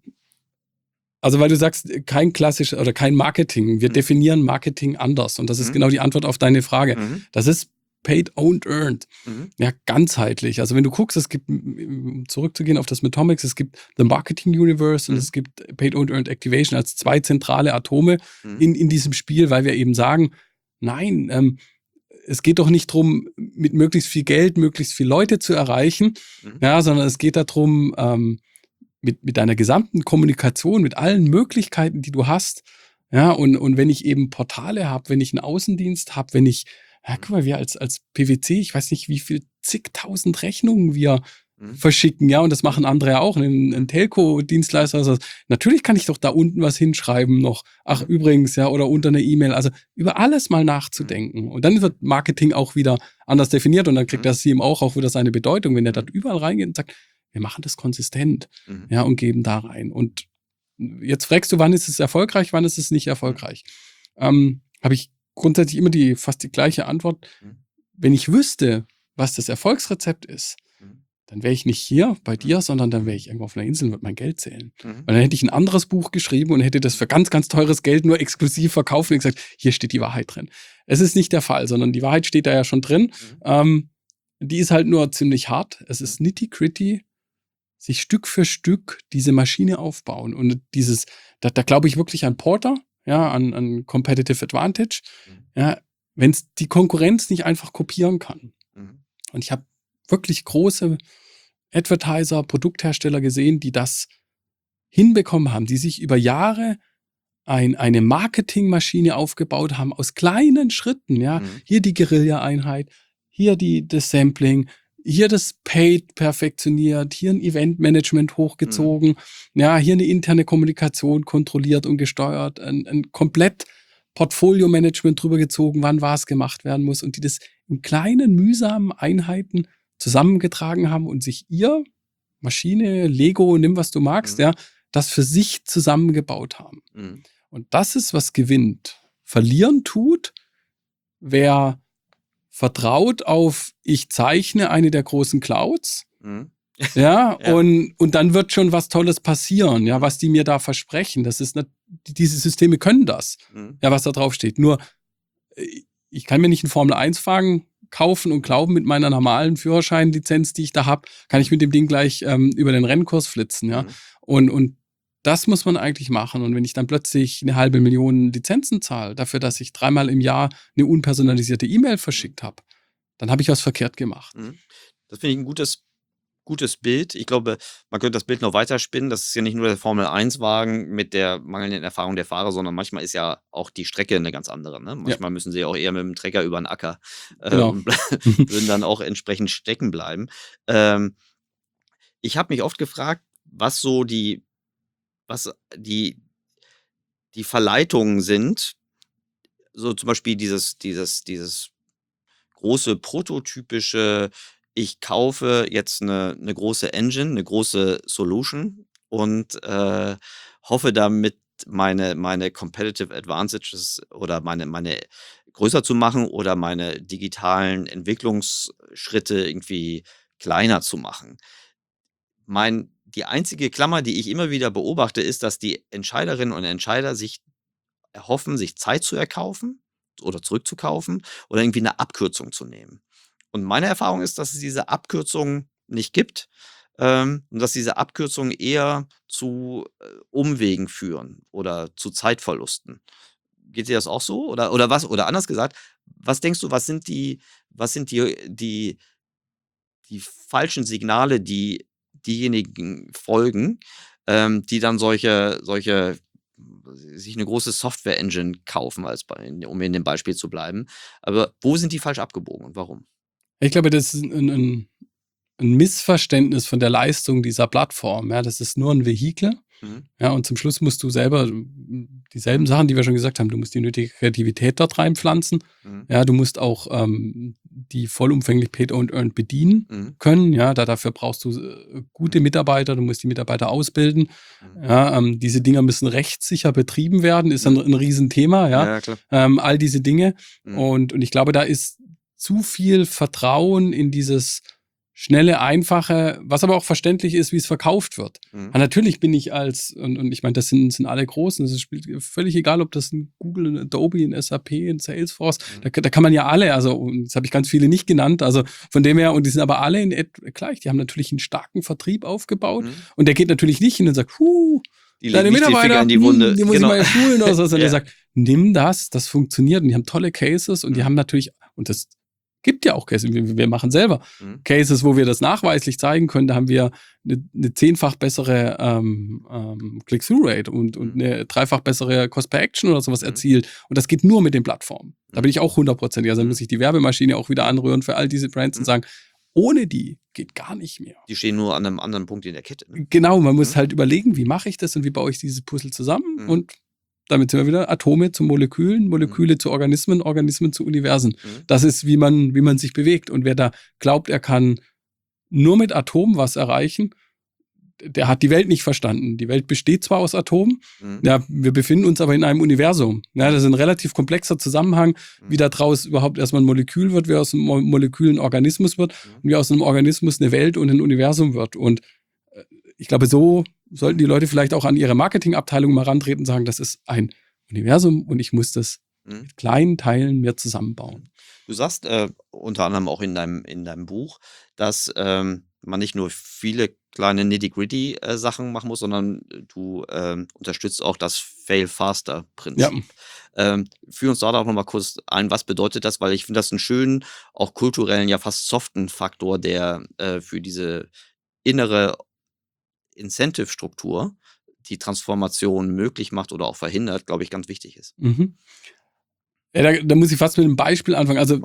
also weil du sagst, kein klassisch oder kein Marketing. Wir definieren Marketing anders und das ist genau die Antwort auf deine Frage. Das ist Paid, Owned, Earned. Ja, ganzheitlich. Also wenn du guckst, es gibt, um zurückzugehen auf das Metomics, es gibt The Marketing Universe und es gibt Paid, Owned, Earned Activation als zwei zentrale Atome in diesem Spiel, weil wir eben sagen, nein, es geht doch nicht darum, mit möglichst viel Geld möglichst viele Leute zu erreichen, ja, sondern es geht darum, mit deiner gesamten Kommunikation, mit allen Möglichkeiten, die du hast, ja, und wenn ich eben Portale habe, wenn ich einen Außendienst habe, wenn ich, ja, guck mal, wir als PwC, ich weiß nicht, wie viel zigtausend Rechnungen wir verschicken, ja, und das machen andere ja auch, ein Telco-Dienstleister, also natürlich kann ich doch da unten was hinschreiben noch, ach übrigens, ja, oder unter eine E-Mail, also über alles mal nachzudenken und dann wird Marketing auch wieder anders definiert und dann kriegt das CMO auch wieder seine Bedeutung, wenn der da überall reingeht und sagt, wir machen das konsistent, ja, und geben da rein und jetzt fragst du, wann ist es erfolgreich, wann ist es nicht erfolgreich, habe ich grundsätzlich immer fast die gleiche Antwort, wenn ich wüsste, was das Erfolgsrezept ist, dann wäre ich nicht hier bei dir, sondern dann wäre ich irgendwo auf einer Insel und würde mein Geld zählen. Weil dann hätte ich ein anderes Buch geschrieben und hätte das für ganz, ganz teures Geld nur exklusiv verkauft und gesagt, hier steht die Wahrheit drin. Es ist nicht der Fall, sondern die Wahrheit steht da ja schon drin. Die ist halt nur ziemlich hart. Es ist nitty-gritty, sich Stück für Stück diese Maschine aufbauen. Und da glaube ich wirklich an Porter, ja, an Competitive Advantage, ja, wenn es die Konkurrenz nicht einfach kopieren kann. Und ich habe wirklich große Advertiser, Produkthersteller gesehen, die das hinbekommen haben, die sich über Jahre eine Marketingmaschine aufgebaut haben aus kleinen Schritten. Ja, hier die Guerilla-Einheit, hier das Sampling, hier das Paid perfektioniert, hier ein Eventmanagement hochgezogen, ja, hier eine interne Kommunikation kontrolliert und gesteuert, ein komplett Portfolio-Management drüber gezogen, wann was gemacht werden muss und die das in kleinen, mühsamen Einheiten zusammengetragen haben und sich ihr Maschine, Lego, nimm was du magst, ja, das für sich zusammengebaut haben. Und das ist, was gewinnt. Verlieren tut, wer vertraut auf, ich zeichne eine der großen Clouds, ja, und dann wird schon was Tolles passieren, ja, was die mir da versprechen. Das ist diese Systeme können das, ja, was da drauf steht. Nur, ich kann mir nicht einen Formel-1-Wagen kaufen und glauben, mit meiner normalen Führerscheinlizenz, die ich da habe, kann ich mit dem Ding gleich über den Rennkurs flitzen, ja. Und das muss man eigentlich machen. Und wenn ich dann plötzlich 500.000 Lizenzen zahle, dafür, dass ich 3-mal im Jahr eine unpersonalisierte E-Mail verschickt habe, dann habe ich was verkehrt gemacht. Das finde ich ein gutes Bild. Ich glaube, man könnte das Bild noch weiterspinnen. Das ist ja nicht nur der Formel-1-Wagen mit der mangelnden Erfahrung der Fahrer, sondern manchmal ist ja auch die Strecke eine ganz andere. Ne? Manchmal müssen sie auch eher mit dem Trecker über den Acker und würden dann auch entsprechend stecken bleiben. Ich habe mich oft gefragt, was die Verleitungen sind, so zum Beispiel dieses große prototypische, ich kaufe jetzt eine große Engine, eine große Solution und hoffe damit meine Competitive Advantages oder meine größer zu machen oder meine digitalen Entwicklungsschritte irgendwie kleiner zu machen. Die einzige Klammer, die ich immer wieder beobachte, ist, dass die Entscheiderinnen und Entscheider sich erhoffen, sich Zeit zu erkaufen oder zurückzukaufen oder irgendwie eine Abkürzung zu nehmen. Und meine Erfahrung ist, dass es diese Abkürzung nicht gibt, und dass diese Abkürzungen eher zu, Umwegen führen oder zu Zeitverlusten. Geht dir das auch so? Oder was oder anders gesagt, was denkst du, was sind die falschen Signale, die diejenigen folgen, die dann solche sich eine große Software-Engine kaufen, um in dem Beispiel zu bleiben. Aber wo sind die falsch abgebogen und warum? Ich glaube, das ist ein Missverständnis von der Leistung dieser Plattform. Ja, das ist nur ein Vehikel. Mhm. Ja, und zum Schluss musst du selber dieselben Sachen, die wir schon gesagt haben, du musst die nötige Kreativität dort reinpflanzen. Mhm. Ja, du musst auch die vollumfänglich Paid and Earned bedienen Mhm. können. Ja, dafür brauchst du gute Mitarbeiter, du musst die Mitarbeiter ausbilden. Mhm. Ja, diese Dinger müssen rechtssicher betrieben werden, ist ein Riesenthema. Ja, Ja, klar. all diese Dinge. Mhm. Und ich glaube, da ist zu viel Vertrauen in dieses schnelle, einfache, was aber auch verständlich ist, wie es verkauft wird. Mhm. Ja, natürlich bin ich und ich meine, das sind alle Großen, es spielt völlig egal, ob das ein Google, ein Adobe, ein SAP, ein Salesforce, da kann man ja alle, also jetzt habe ich ganz viele nicht genannt, also von dem her, und die sind aber alle gleich, die haben natürlich einen starken Vertrieb aufgebaut und der geht natürlich nicht hin und sagt, Die deine legen nicht den Mitarbeiter, Finger in die Wunde. die muss Genau. ich mal ja schulen oder so, sondern Ja. der sagt, nimm das funktioniert und die haben tolle Cases und die haben natürlich, und das gibt ja auch Cases, wir machen selber Mhm. Cases, wo wir das nachweislich zeigen können, da haben wir eine 10-fach bessere Click-Through-Rate und eine 3-fach bessere Cost per Action oder sowas erzielt. Und das geht nur mit den Plattformen. Da bin ich auch 100%. Also dann muss ich die Werbemaschine auch wieder anrühren für all diese Brands und sagen, ohne die geht gar nicht mehr. Die stehen nur an einem anderen Punkt in der Kette. Ne? Genau, man muss halt überlegen, wie mache ich das und wie baue ich dieses Puzzle zusammen und damit sind wir wieder Atome zu Molekülen, Moleküle zu Organismen, Organismen zu Universen. Das ist, wie man sich bewegt. Und wer da glaubt, er kann nur mit Atomen was erreichen, der hat die Welt nicht verstanden. Die Welt besteht zwar aus Atomen, ja, wir befinden uns aber in einem Universum. Ja, das ist ein relativ komplexer Zusammenhang, wie daraus überhaupt erstmal ein Molekül wird, wie aus einem Molekül ein Organismus wird und wie aus einem Organismus eine Welt und ein Universum wird. Und ich glaube, so sollten die Leute vielleicht auch an ihre Marketingabteilung mal rantreten und sagen, das ist ein Universum und ich muss das mit kleinen Teilen mir zusammenbauen. Du sagst unter anderem auch in deinem Buch, dass man nicht nur viele kleine Nitty-Gritty Sachen machen muss, sondern du unterstützt auch das Fail-Faster-Prinzip. Führ uns da doch nochmal kurz ein, was bedeutet das? Weil ich finde das einen schönen, auch kulturellen, ja fast soften Faktor, der für diese innere Incentive-Struktur, die Transformation möglich macht oder auch verhindert, glaube ich, ganz wichtig ist. Mhm. Ja, da muss ich fast mit einem Beispiel anfangen. Also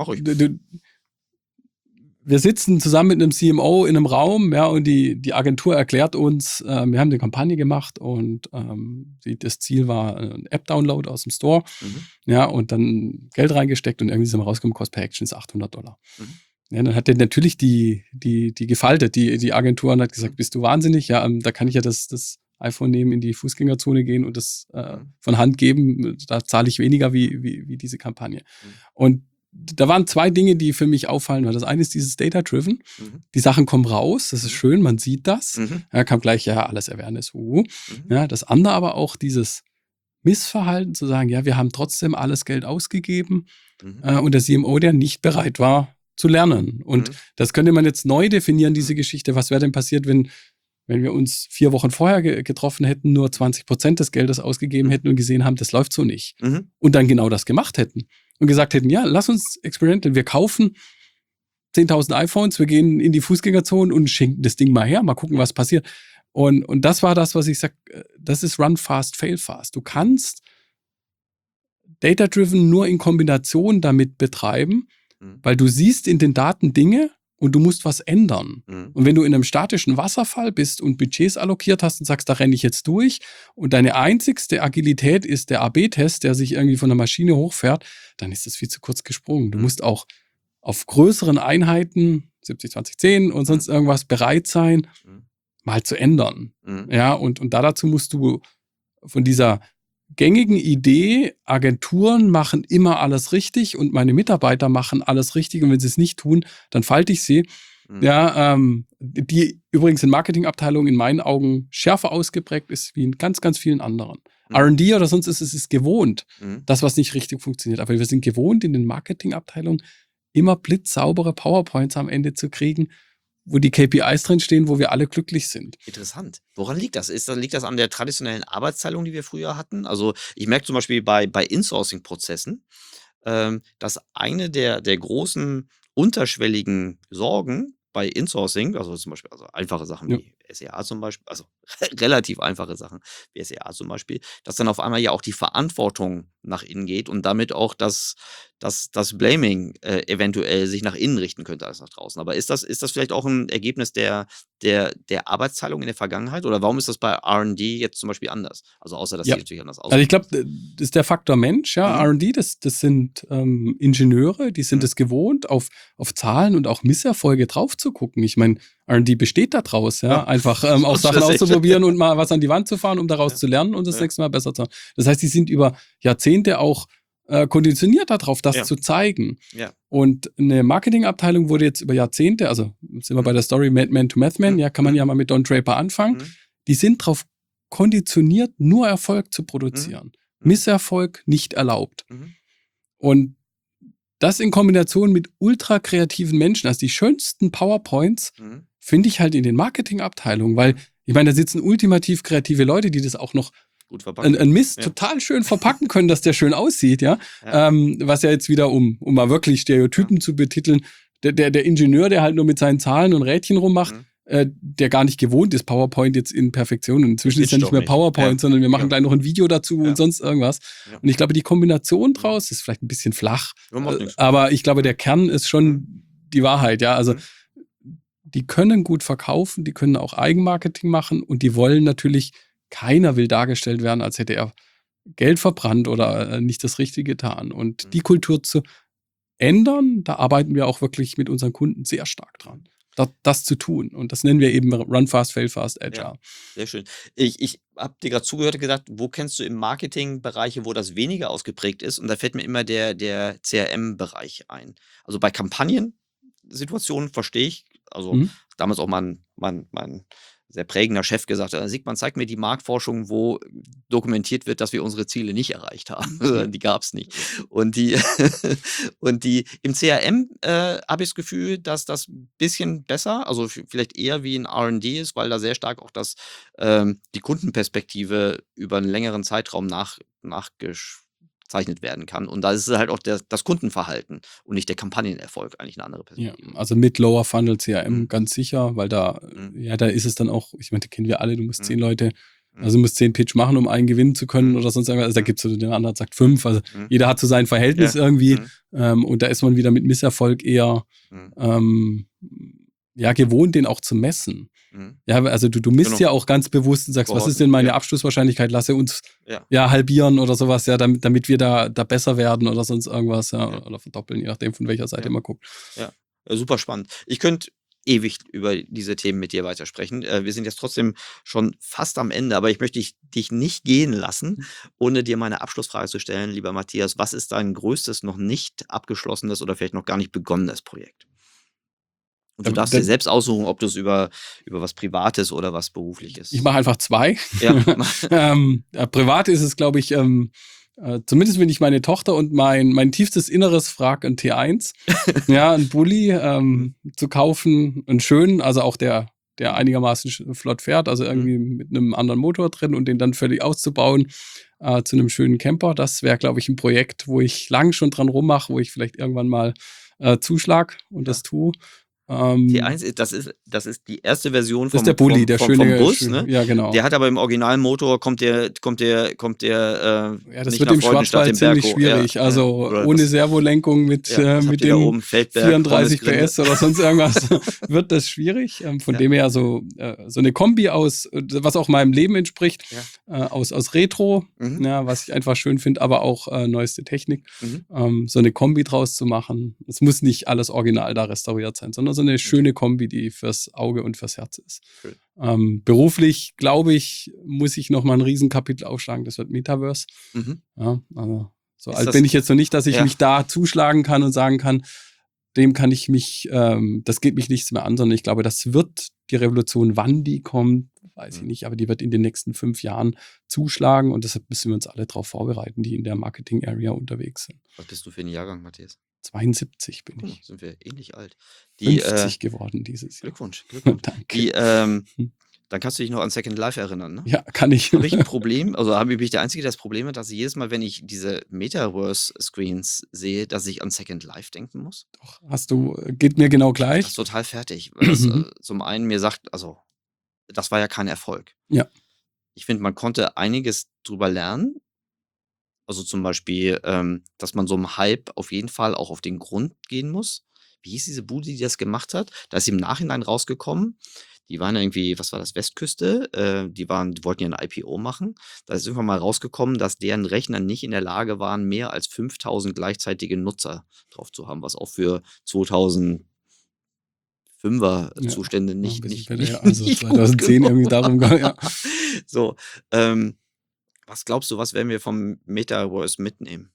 wir sitzen zusammen mit einem CMO in einem Raum, ja, und die Agentur erklärt uns, wir haben eine Kampagne gemacht und das Ziel war ein App-Download aus dem Store, ja, und dann Geld reingesteckt und irgendwie sind wir rausgekommen, Cost per Action ist $800. Ja, dann hat der natürlich die gefaltet, die Agentur, und hat gesagt, bist du wahnsinnig? Ja, da kann ich ja das iPhone nehmen, in die Fußgängerzone gehen und das von Hand geben. Da zahle ich weniger wie diese Kampagne. Und da waren 2 Dinge, die für mich auffallen. Das eine ist dieses Data-Driven. Die Sachen kommen raus, das ist schön, man sieht das. Ja, kam gleich, ja, alles Awareness. Ja, das andere aber auch dieses Missverhalten zu sagen, ja, wir haben trotzdem alles Geld ausgegeben und der CMO, der nicht bereit war zu lernen. Und das könnte man jetzt neu definieren, diese Geschichte. Was wäre denn passiert, wenn wir uns 4 Wochen vorher getroffen hätten, nur 20% des Geldes ausgegeben hätten und gesehen haben, das läuft so nicht. Und dann genau das gemacht hätten. Und gesagt hätten, ja, lass uns experimentieren. Wir kaufen 10.000 iPhones, wir gehen in die Fußgängerzone und schenken das Ding mal her, mal gucken, was passiert. Und das war das, was ich sage, das ist Run Fast, Fail Fast. Du kannst Data-Driven nur in Kombination damit betreiben, weil du siehst in den Daten Dinge und du musst was ändern. Und wenn du in einem statischen Wasserfall bist und Budgets allokiert hast und sagst, da renne ich jetzt durch und deine einzigste Agilität ist der AB-Test, der sich irgendwie von der Maschine hochfährt, dann ist das viel zu kurz gesprungen. Du musst auch auf größeren Einheiten, 70-20-10 und sonst irgendwas bereit sein, mal zu ändern. Mhm. Ja, und dazu musst du von dieser gängigen Idee, Agenturen machen immer alles richtig und meine Mitarbeiter machen alles richtig und wenn sie es nicht tun, dann falte ich sie. Mhm. Ja, die übrigens in Marketingabteilungen in meinen Augen schärfer ausgeprägt ist wie in ganz, ganz vielen anderen. Mhm. R&D oder sonst ist es gewohnt, Mhm. das, was nicht richtig funktioniert. Aber wir sind gewohnt, in den Marketingabteilungen immer blitzsaubere PowerPoints am Ende zu kriegen, wo die KPIs drinstehen, wo wir alle glücklich sind. Interessant. Woran liegt das? Liegt das an der traditionellen Arbeitsteilung, die wir früher hatten? Also ich merke zum Beispiel bei Insourcing-Prozessen, dass eine der großen unterschwelligen Sorgen bei Insourcing, also zum Beispiel einfache Sachen Ja. wie SEA zum Beispiel, also relativ einfache Sachen wie SEA zum Beispiel, dass dann auf einmal ja auch die Verantwortung nach innen geht und damit auch das Blaming eventuell sich nach innen richten könnte als nach draußen. Aber ist das vielleicht auch ein Ergebnis der Arbeitsteilung in der Vergangenheit? Oder warum ist das bei R&D jetzt zum Beispiel anders? Also außer, dass Ja. sie natürlich anders Also ich aussehen. glaube, das ist der Faktor Mensch, ja. Mhm. R&D, das sind Ingenieure, die sind Mhm. es gewohnt, auf Zahlen und auch Misserfolge drauf zu gucken. Ich meine, R&D besteht daraus, ja, Ja. einfach auch Sachen Schlussendlich. auszuprobieren und mal was an die Wand zu fahren, um daraus Ja. zu lernen und das Ja. nächste Mal besser zu machen. Das heißt, die sind über Jahrzehnte auch konditioniert darauf, das Ja. zu zeigen. Ja. Und eine Marketingabteilung wurde jetzt über Jahrzehnte, also sind wir bei der Story Man to Mathman, Mhm. ja, kann man ja mal mit Don Draper anfangen, Mhm. die sind darauf konditioniert, nur Erfolg zu produzieren. Mhm. Misserfolg nicht erlaubt. Mhm. Und das in Kombination mit ultra kreativen Menschen, also die schönsten PowerPoints, Mhm. finde ich halt in den Marketingabteilungen, weil ich meine, da sitzen ultimativ kreative Leute, die das auch noch Gut verpackt. ein Mist Ja. total schön verpacken können, dass der schön aussieht, ja. Ja. Was ja jetzt wieder, um mal wirklich Stereotypen zu betiteln, der Ingenieur, der halt nur mit seinen Zahlen und Rädchen rummacht, der gar nicht gewohnt ist, PowerPoint jetzt in Perfektion. Und inzwischen ist ja Pitcht nicht mehr doch nicht. PowerPoint, Ja. sondern wir machen Ja. gleich noch ein Video dazu Ja. und sonst irgendwas. Ja. Und ich glaube, die Kombination draus ist vielleicht ein bisschen flach, Ja, macht nichts. aber ich glaube, der Kern ist schon die Wahrheit, ja. Also die können gut verkaufen, die können auch Eigenmarketing machen und die wollen natürlich, keiner will dargestellt werden, als hätte er Geld verbrannt oder nicht das Richtige getan. Und die Kultur zu ändern, da arbeiten wir auch wirklich mit unseren Kunden sehr stark dran, das zu tun. Und das nennen wir eben Run Fast, Fail Fast, Agile. Ja, sehr schön. Ich habe dir gerade zugehört und gesagt, wo kennst du im Marketing Bereiche, wo das weniger ausgeprägt ist? Und da fällt mir immer der CRM-Bereich ein. Also bei Kampagnensituationen verstehe ich, also damals auch mein sehr prägender Chef gesagt hat, Sigmar, zeig mir die Marktforschung, wo dokumentiert wird, dass wir unsere Ziele nicht erreicht haben. Die gab es nicht. Und die im CRM habe ich das Gefühl, dass das ein bisschen besser, also vielleicht eher wie in R&D ist, weil da sehr stark auch die Kundenperspektive über einen längeren Zeitraum nachgezeichnet werden kann. Und da ist es halt auch das Kundenverhalten und nicht der Kampagnenerfolg eigentlich eine andere Ja, Perspektive. also mit Lower Funnel CRM ganz sicher, weil da ist es dann auch, ich meine, die kennen wir alle, du musst 10 Leute, also du musst 10 Pitch machen, um einen gewinnen zu können oder sonst irgendwas. Also da gibt es so, der andere sagt 5, also jeder hat so sein Verhältnis irgendwie und da ist man wieder mit Misserfolg eher gewohnt, den auch zu messen. Ja, also du misst ja auch ganz bewusst und sagst, was ist denn meine Abschlusswahrscheinlichkeit? Lasse uns halbieren oder sowas, ja, damit wir da besser werden oder sonst irgendwas, oder verdoppeln, je nachdem, von welcher Seite man guckt. Ja, super spannend. Ich könnte ewig über diese Themen mit dir weitersprechen. Wir sind jetzt trotzdem schon fast am Ende, aber ich möchte dich nicht gehen lassen, ohne dir meine Abschlussfrage zu stellen, lieber Matthias. Was ist dein größtes, noch nicht abgeschlossenes oder vielleicht noch gar nicht begonnenes Projekt? Und du darfst dir selbst aussuchen, ob du es über was Privates oder was Berufliches. Ich mache einfach 2. Ja. Privat ist es, glaube ich, zumindest wenn ich meine Tochter und mein tiefstes Inneres frage, ein T1, ein Bulli zu kaufen, einen schönen, also auch der einigermaßen flott fährt, also irgendwie mit einem anderen Motor drin und den dann völlig auszubauen zu einem schönen Camper. Das wäre, glaube ich, ein Projekt, wo ich lang schon dran rummache, wo ich vielleicht irgendwann mal zuschlag und das tue. T1, das ist die erste Version vom, das ist der Bulli, der schöne vom Bus, ne? Ja, genau. Der hat aber im Originalmotor kommt der das nicht wird nach im Freudenstadt Schwarzwald den Berg ziemlich hoch. schwierig. Also Oder ohne was- Servolenkung mit was habt ihr da dem oben? Feldberg, 34 Pommesgrinde? PS oder sonst irgendwas wird das schwierig. Von dem her so eine Kombi aus, was auch meinem Leben entspricht, aus Retro, was ich einfach schön finde, aber auch neueste Technik. So eine Kombi draus zu machen. Es muss nicht alles original da restauriert sein, sondern so eine schöne Kombi, die fürs Auge und fürs Herz ist. Beruflich, glaube ich, muss ich noch mal ein Riesenkapitel aufschlagen. Das wird Metaverse. Ja, also so alt bin ich jetzt noch nicht, dass ich mich da zuschlagen kann und sagen kann, dem kann ich mich, das geht mich nichts mehr an, sondern ich glaube, das wird die Revolution, wann die kommt, weiß ich nicht, aber die wird in den nächsten 5 Jahren zuschlagen und deshalb müssen wir uns alle darauf vorbereiten, die in der Marketing-Area unterwegs sind. Was bist du für ein Jahrgang, Matthias? 72 bin ich. Sind wir ähnlich alt. 50 geworden dieses Jahr. Glückwunsch. Danke. Dann kannst du dich noch an Second Life erinnern, ne? Ja, kann ich. Habe ich ein Problem, also bin ich der Einzige, der das Problem hat, dass jedes Mal, wenn ich diese Metaverse-Screens sehe, dass ich an Second Life denken muss? Doch, geht mir genau Das gleich. ist total fertig. Weil das zum einen mir sagt, also das war ja kein Erfolg. Ja. Ich finde, man konnte einiges drüber lernen. Also zum Beispiel, dass man so einem Hype auf jeden Fall auch auf den Grund gehen muss. Wie hieß diese Bude, die das gemacht hat? Da ist im Nachhinein rausgekommen. Die waren irgendwie, was war das, Westküste? Die wollten ja ein IPO machen. Da ist irgendwann mal rausgekommen, dass deren Rechner nicht in der Lage waren, mehr als 5000 gleichzeitige Nutzer drauf zu haben, was auch für 2005er Zustände nicht also 2010 irgendwie darum ging. Ja. So, was glaubst du, was werden wir vom Metaverse mitnehmen?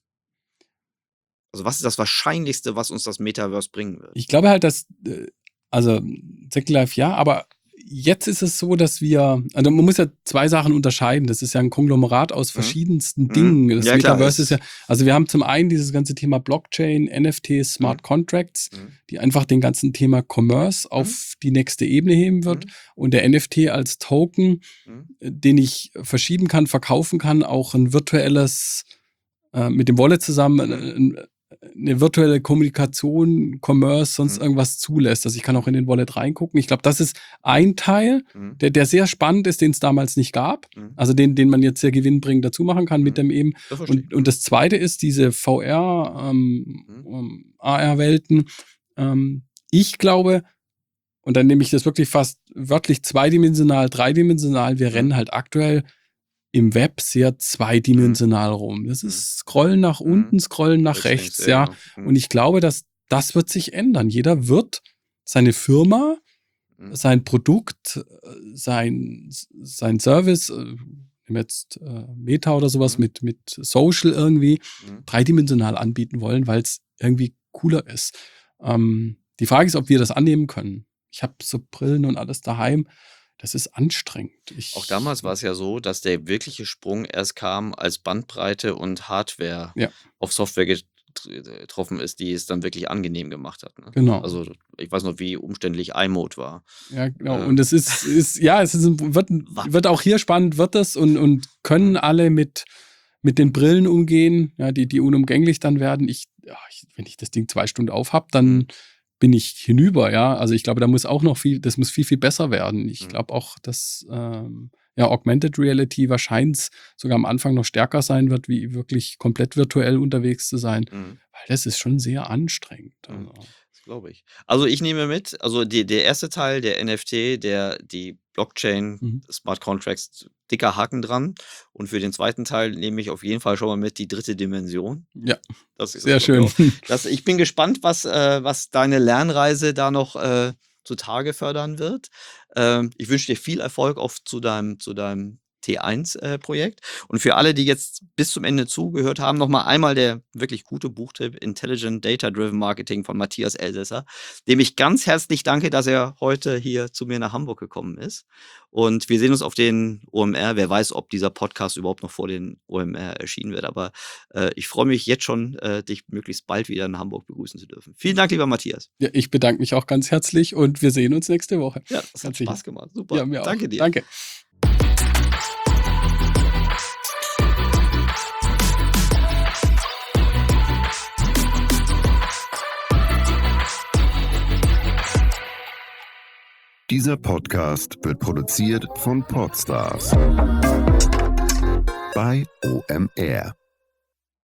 Also was ist das Wahrscheinlichste, was uns das Metaverse bringen wird? Ich glaube halt, dass, also Second Life ja, aber jetzt ist es so, dass also man muss ja 2 Sachen unterscheiden. Das ist ja ein Konglomerat aus verschiedensten Dingen. Das Metaverse ist ja, also wir haben zum einen dieses ganze Thema Blockchain, NFTs, Smart Contracts, die einfach den ganzen Thema Commerce auf die nächste Ebene heben wird. Und der NFT als Token, den ich verschieben kann, verkaufen kann, auch ein virtuelles, mit dem Wallet zusammen, eine virtuelle Kommunikation, Commerce, sonst irgendwas zulässt. Also ich kann auch in den Wallet reingucken. Ich glaube, das ist ein Teil, der sehr spannend ist, den es damals nicht gab. Also den man jetzt sehr gewinnbringend dazu machen kann mit dem eben. Und das Zweite ist diese VR, AR-Welten. Ich glaube, und dann nehme ich das wirklich fast wörtlich zweidimensional, dreidimensional, wir rennen halt aktuell im Web sehr zweidimensional rum. Das ist Scrollen nach unten, Scrollen nach rechts, ja. Und ich glaube, dass das wird sich ändern. Jeder wird seine Firma, sein Produkt, sein Service, jetzt Meta oder sowas mit Social irgendwie dreidimensional anbieten wollen, weil es irgendwie cooler ist. Die Frage ist, ob wir das annehmen können. Ich habe so Brillen und alles daheim. Das ist anstrengend. Auch damals war es ja so, dass der wirkliche Sprung erst kam, als Bandbreite und Hardware auf Software getroffen ist, die es dann wirklich angenehm gemacht hat. Ne? Genau. Also ich weiß noch, wie umständlich iMode war. Ja, genau. Und es wird auch hier spannend, wird es und können alle mit den Brillen umgehen, ja, die unumgänglich dann werden. Wenn ich das Ding 2 Stunden auf habe, dann bin ich hinüber, ja. Also ich glaube, das muss viel, viel besser werden. Ich glaube auch, dass Augmented Reality wahrscheinlich sogar am Anfang noch stärker sein wird, wie wirklich komplett virtuell unterwegs zu sein. Weil das ist schon sehr anstrengend. Also. Das glaube ich. Also ich nehme mit, also der erste Teil, der NFT, die Blockchain, Smart Contracts, dicker Haken dran. Und für den zweiten Teil nehme ich auf jeden Fall schon mal mit die 3. Dimension. Ja, das ist sehr schön. Ich bin gespannt, was deine Lernreise da noch zutage fördern wird. Ich wünsche dir viel Erfolg zu deinem T1-Projekt. Und für alle, die jetzt bis zum Ende zugehört haben, nochmal einmal der wirklich gute Buchtipp Intelligent Data-Driven Marketing von Matthias Elsässer, dem ich ganz herzlich danke, dass er heute hier zu mir nach Hamburg gekommen ist. Und wir sehen uns auf den OMR. Wer weiß, ob dieser Podcast überhaupt noch vor den OMR erschienen wird. Aber ich freue mich jetzt schon, dich möglichst bald wieder in Hamburg begrüßen zu dürfen. Vielen Dank, lieber Matthias. Ja, ich bedanke mich auch ganz herzlich und wir sehen uns nächste Woche. Ja, das hat Spaß gemacht. Super. Ja, mir auch. Danke dir. Danke. Dieser Podcast wird produziert von Podstars bei OMR.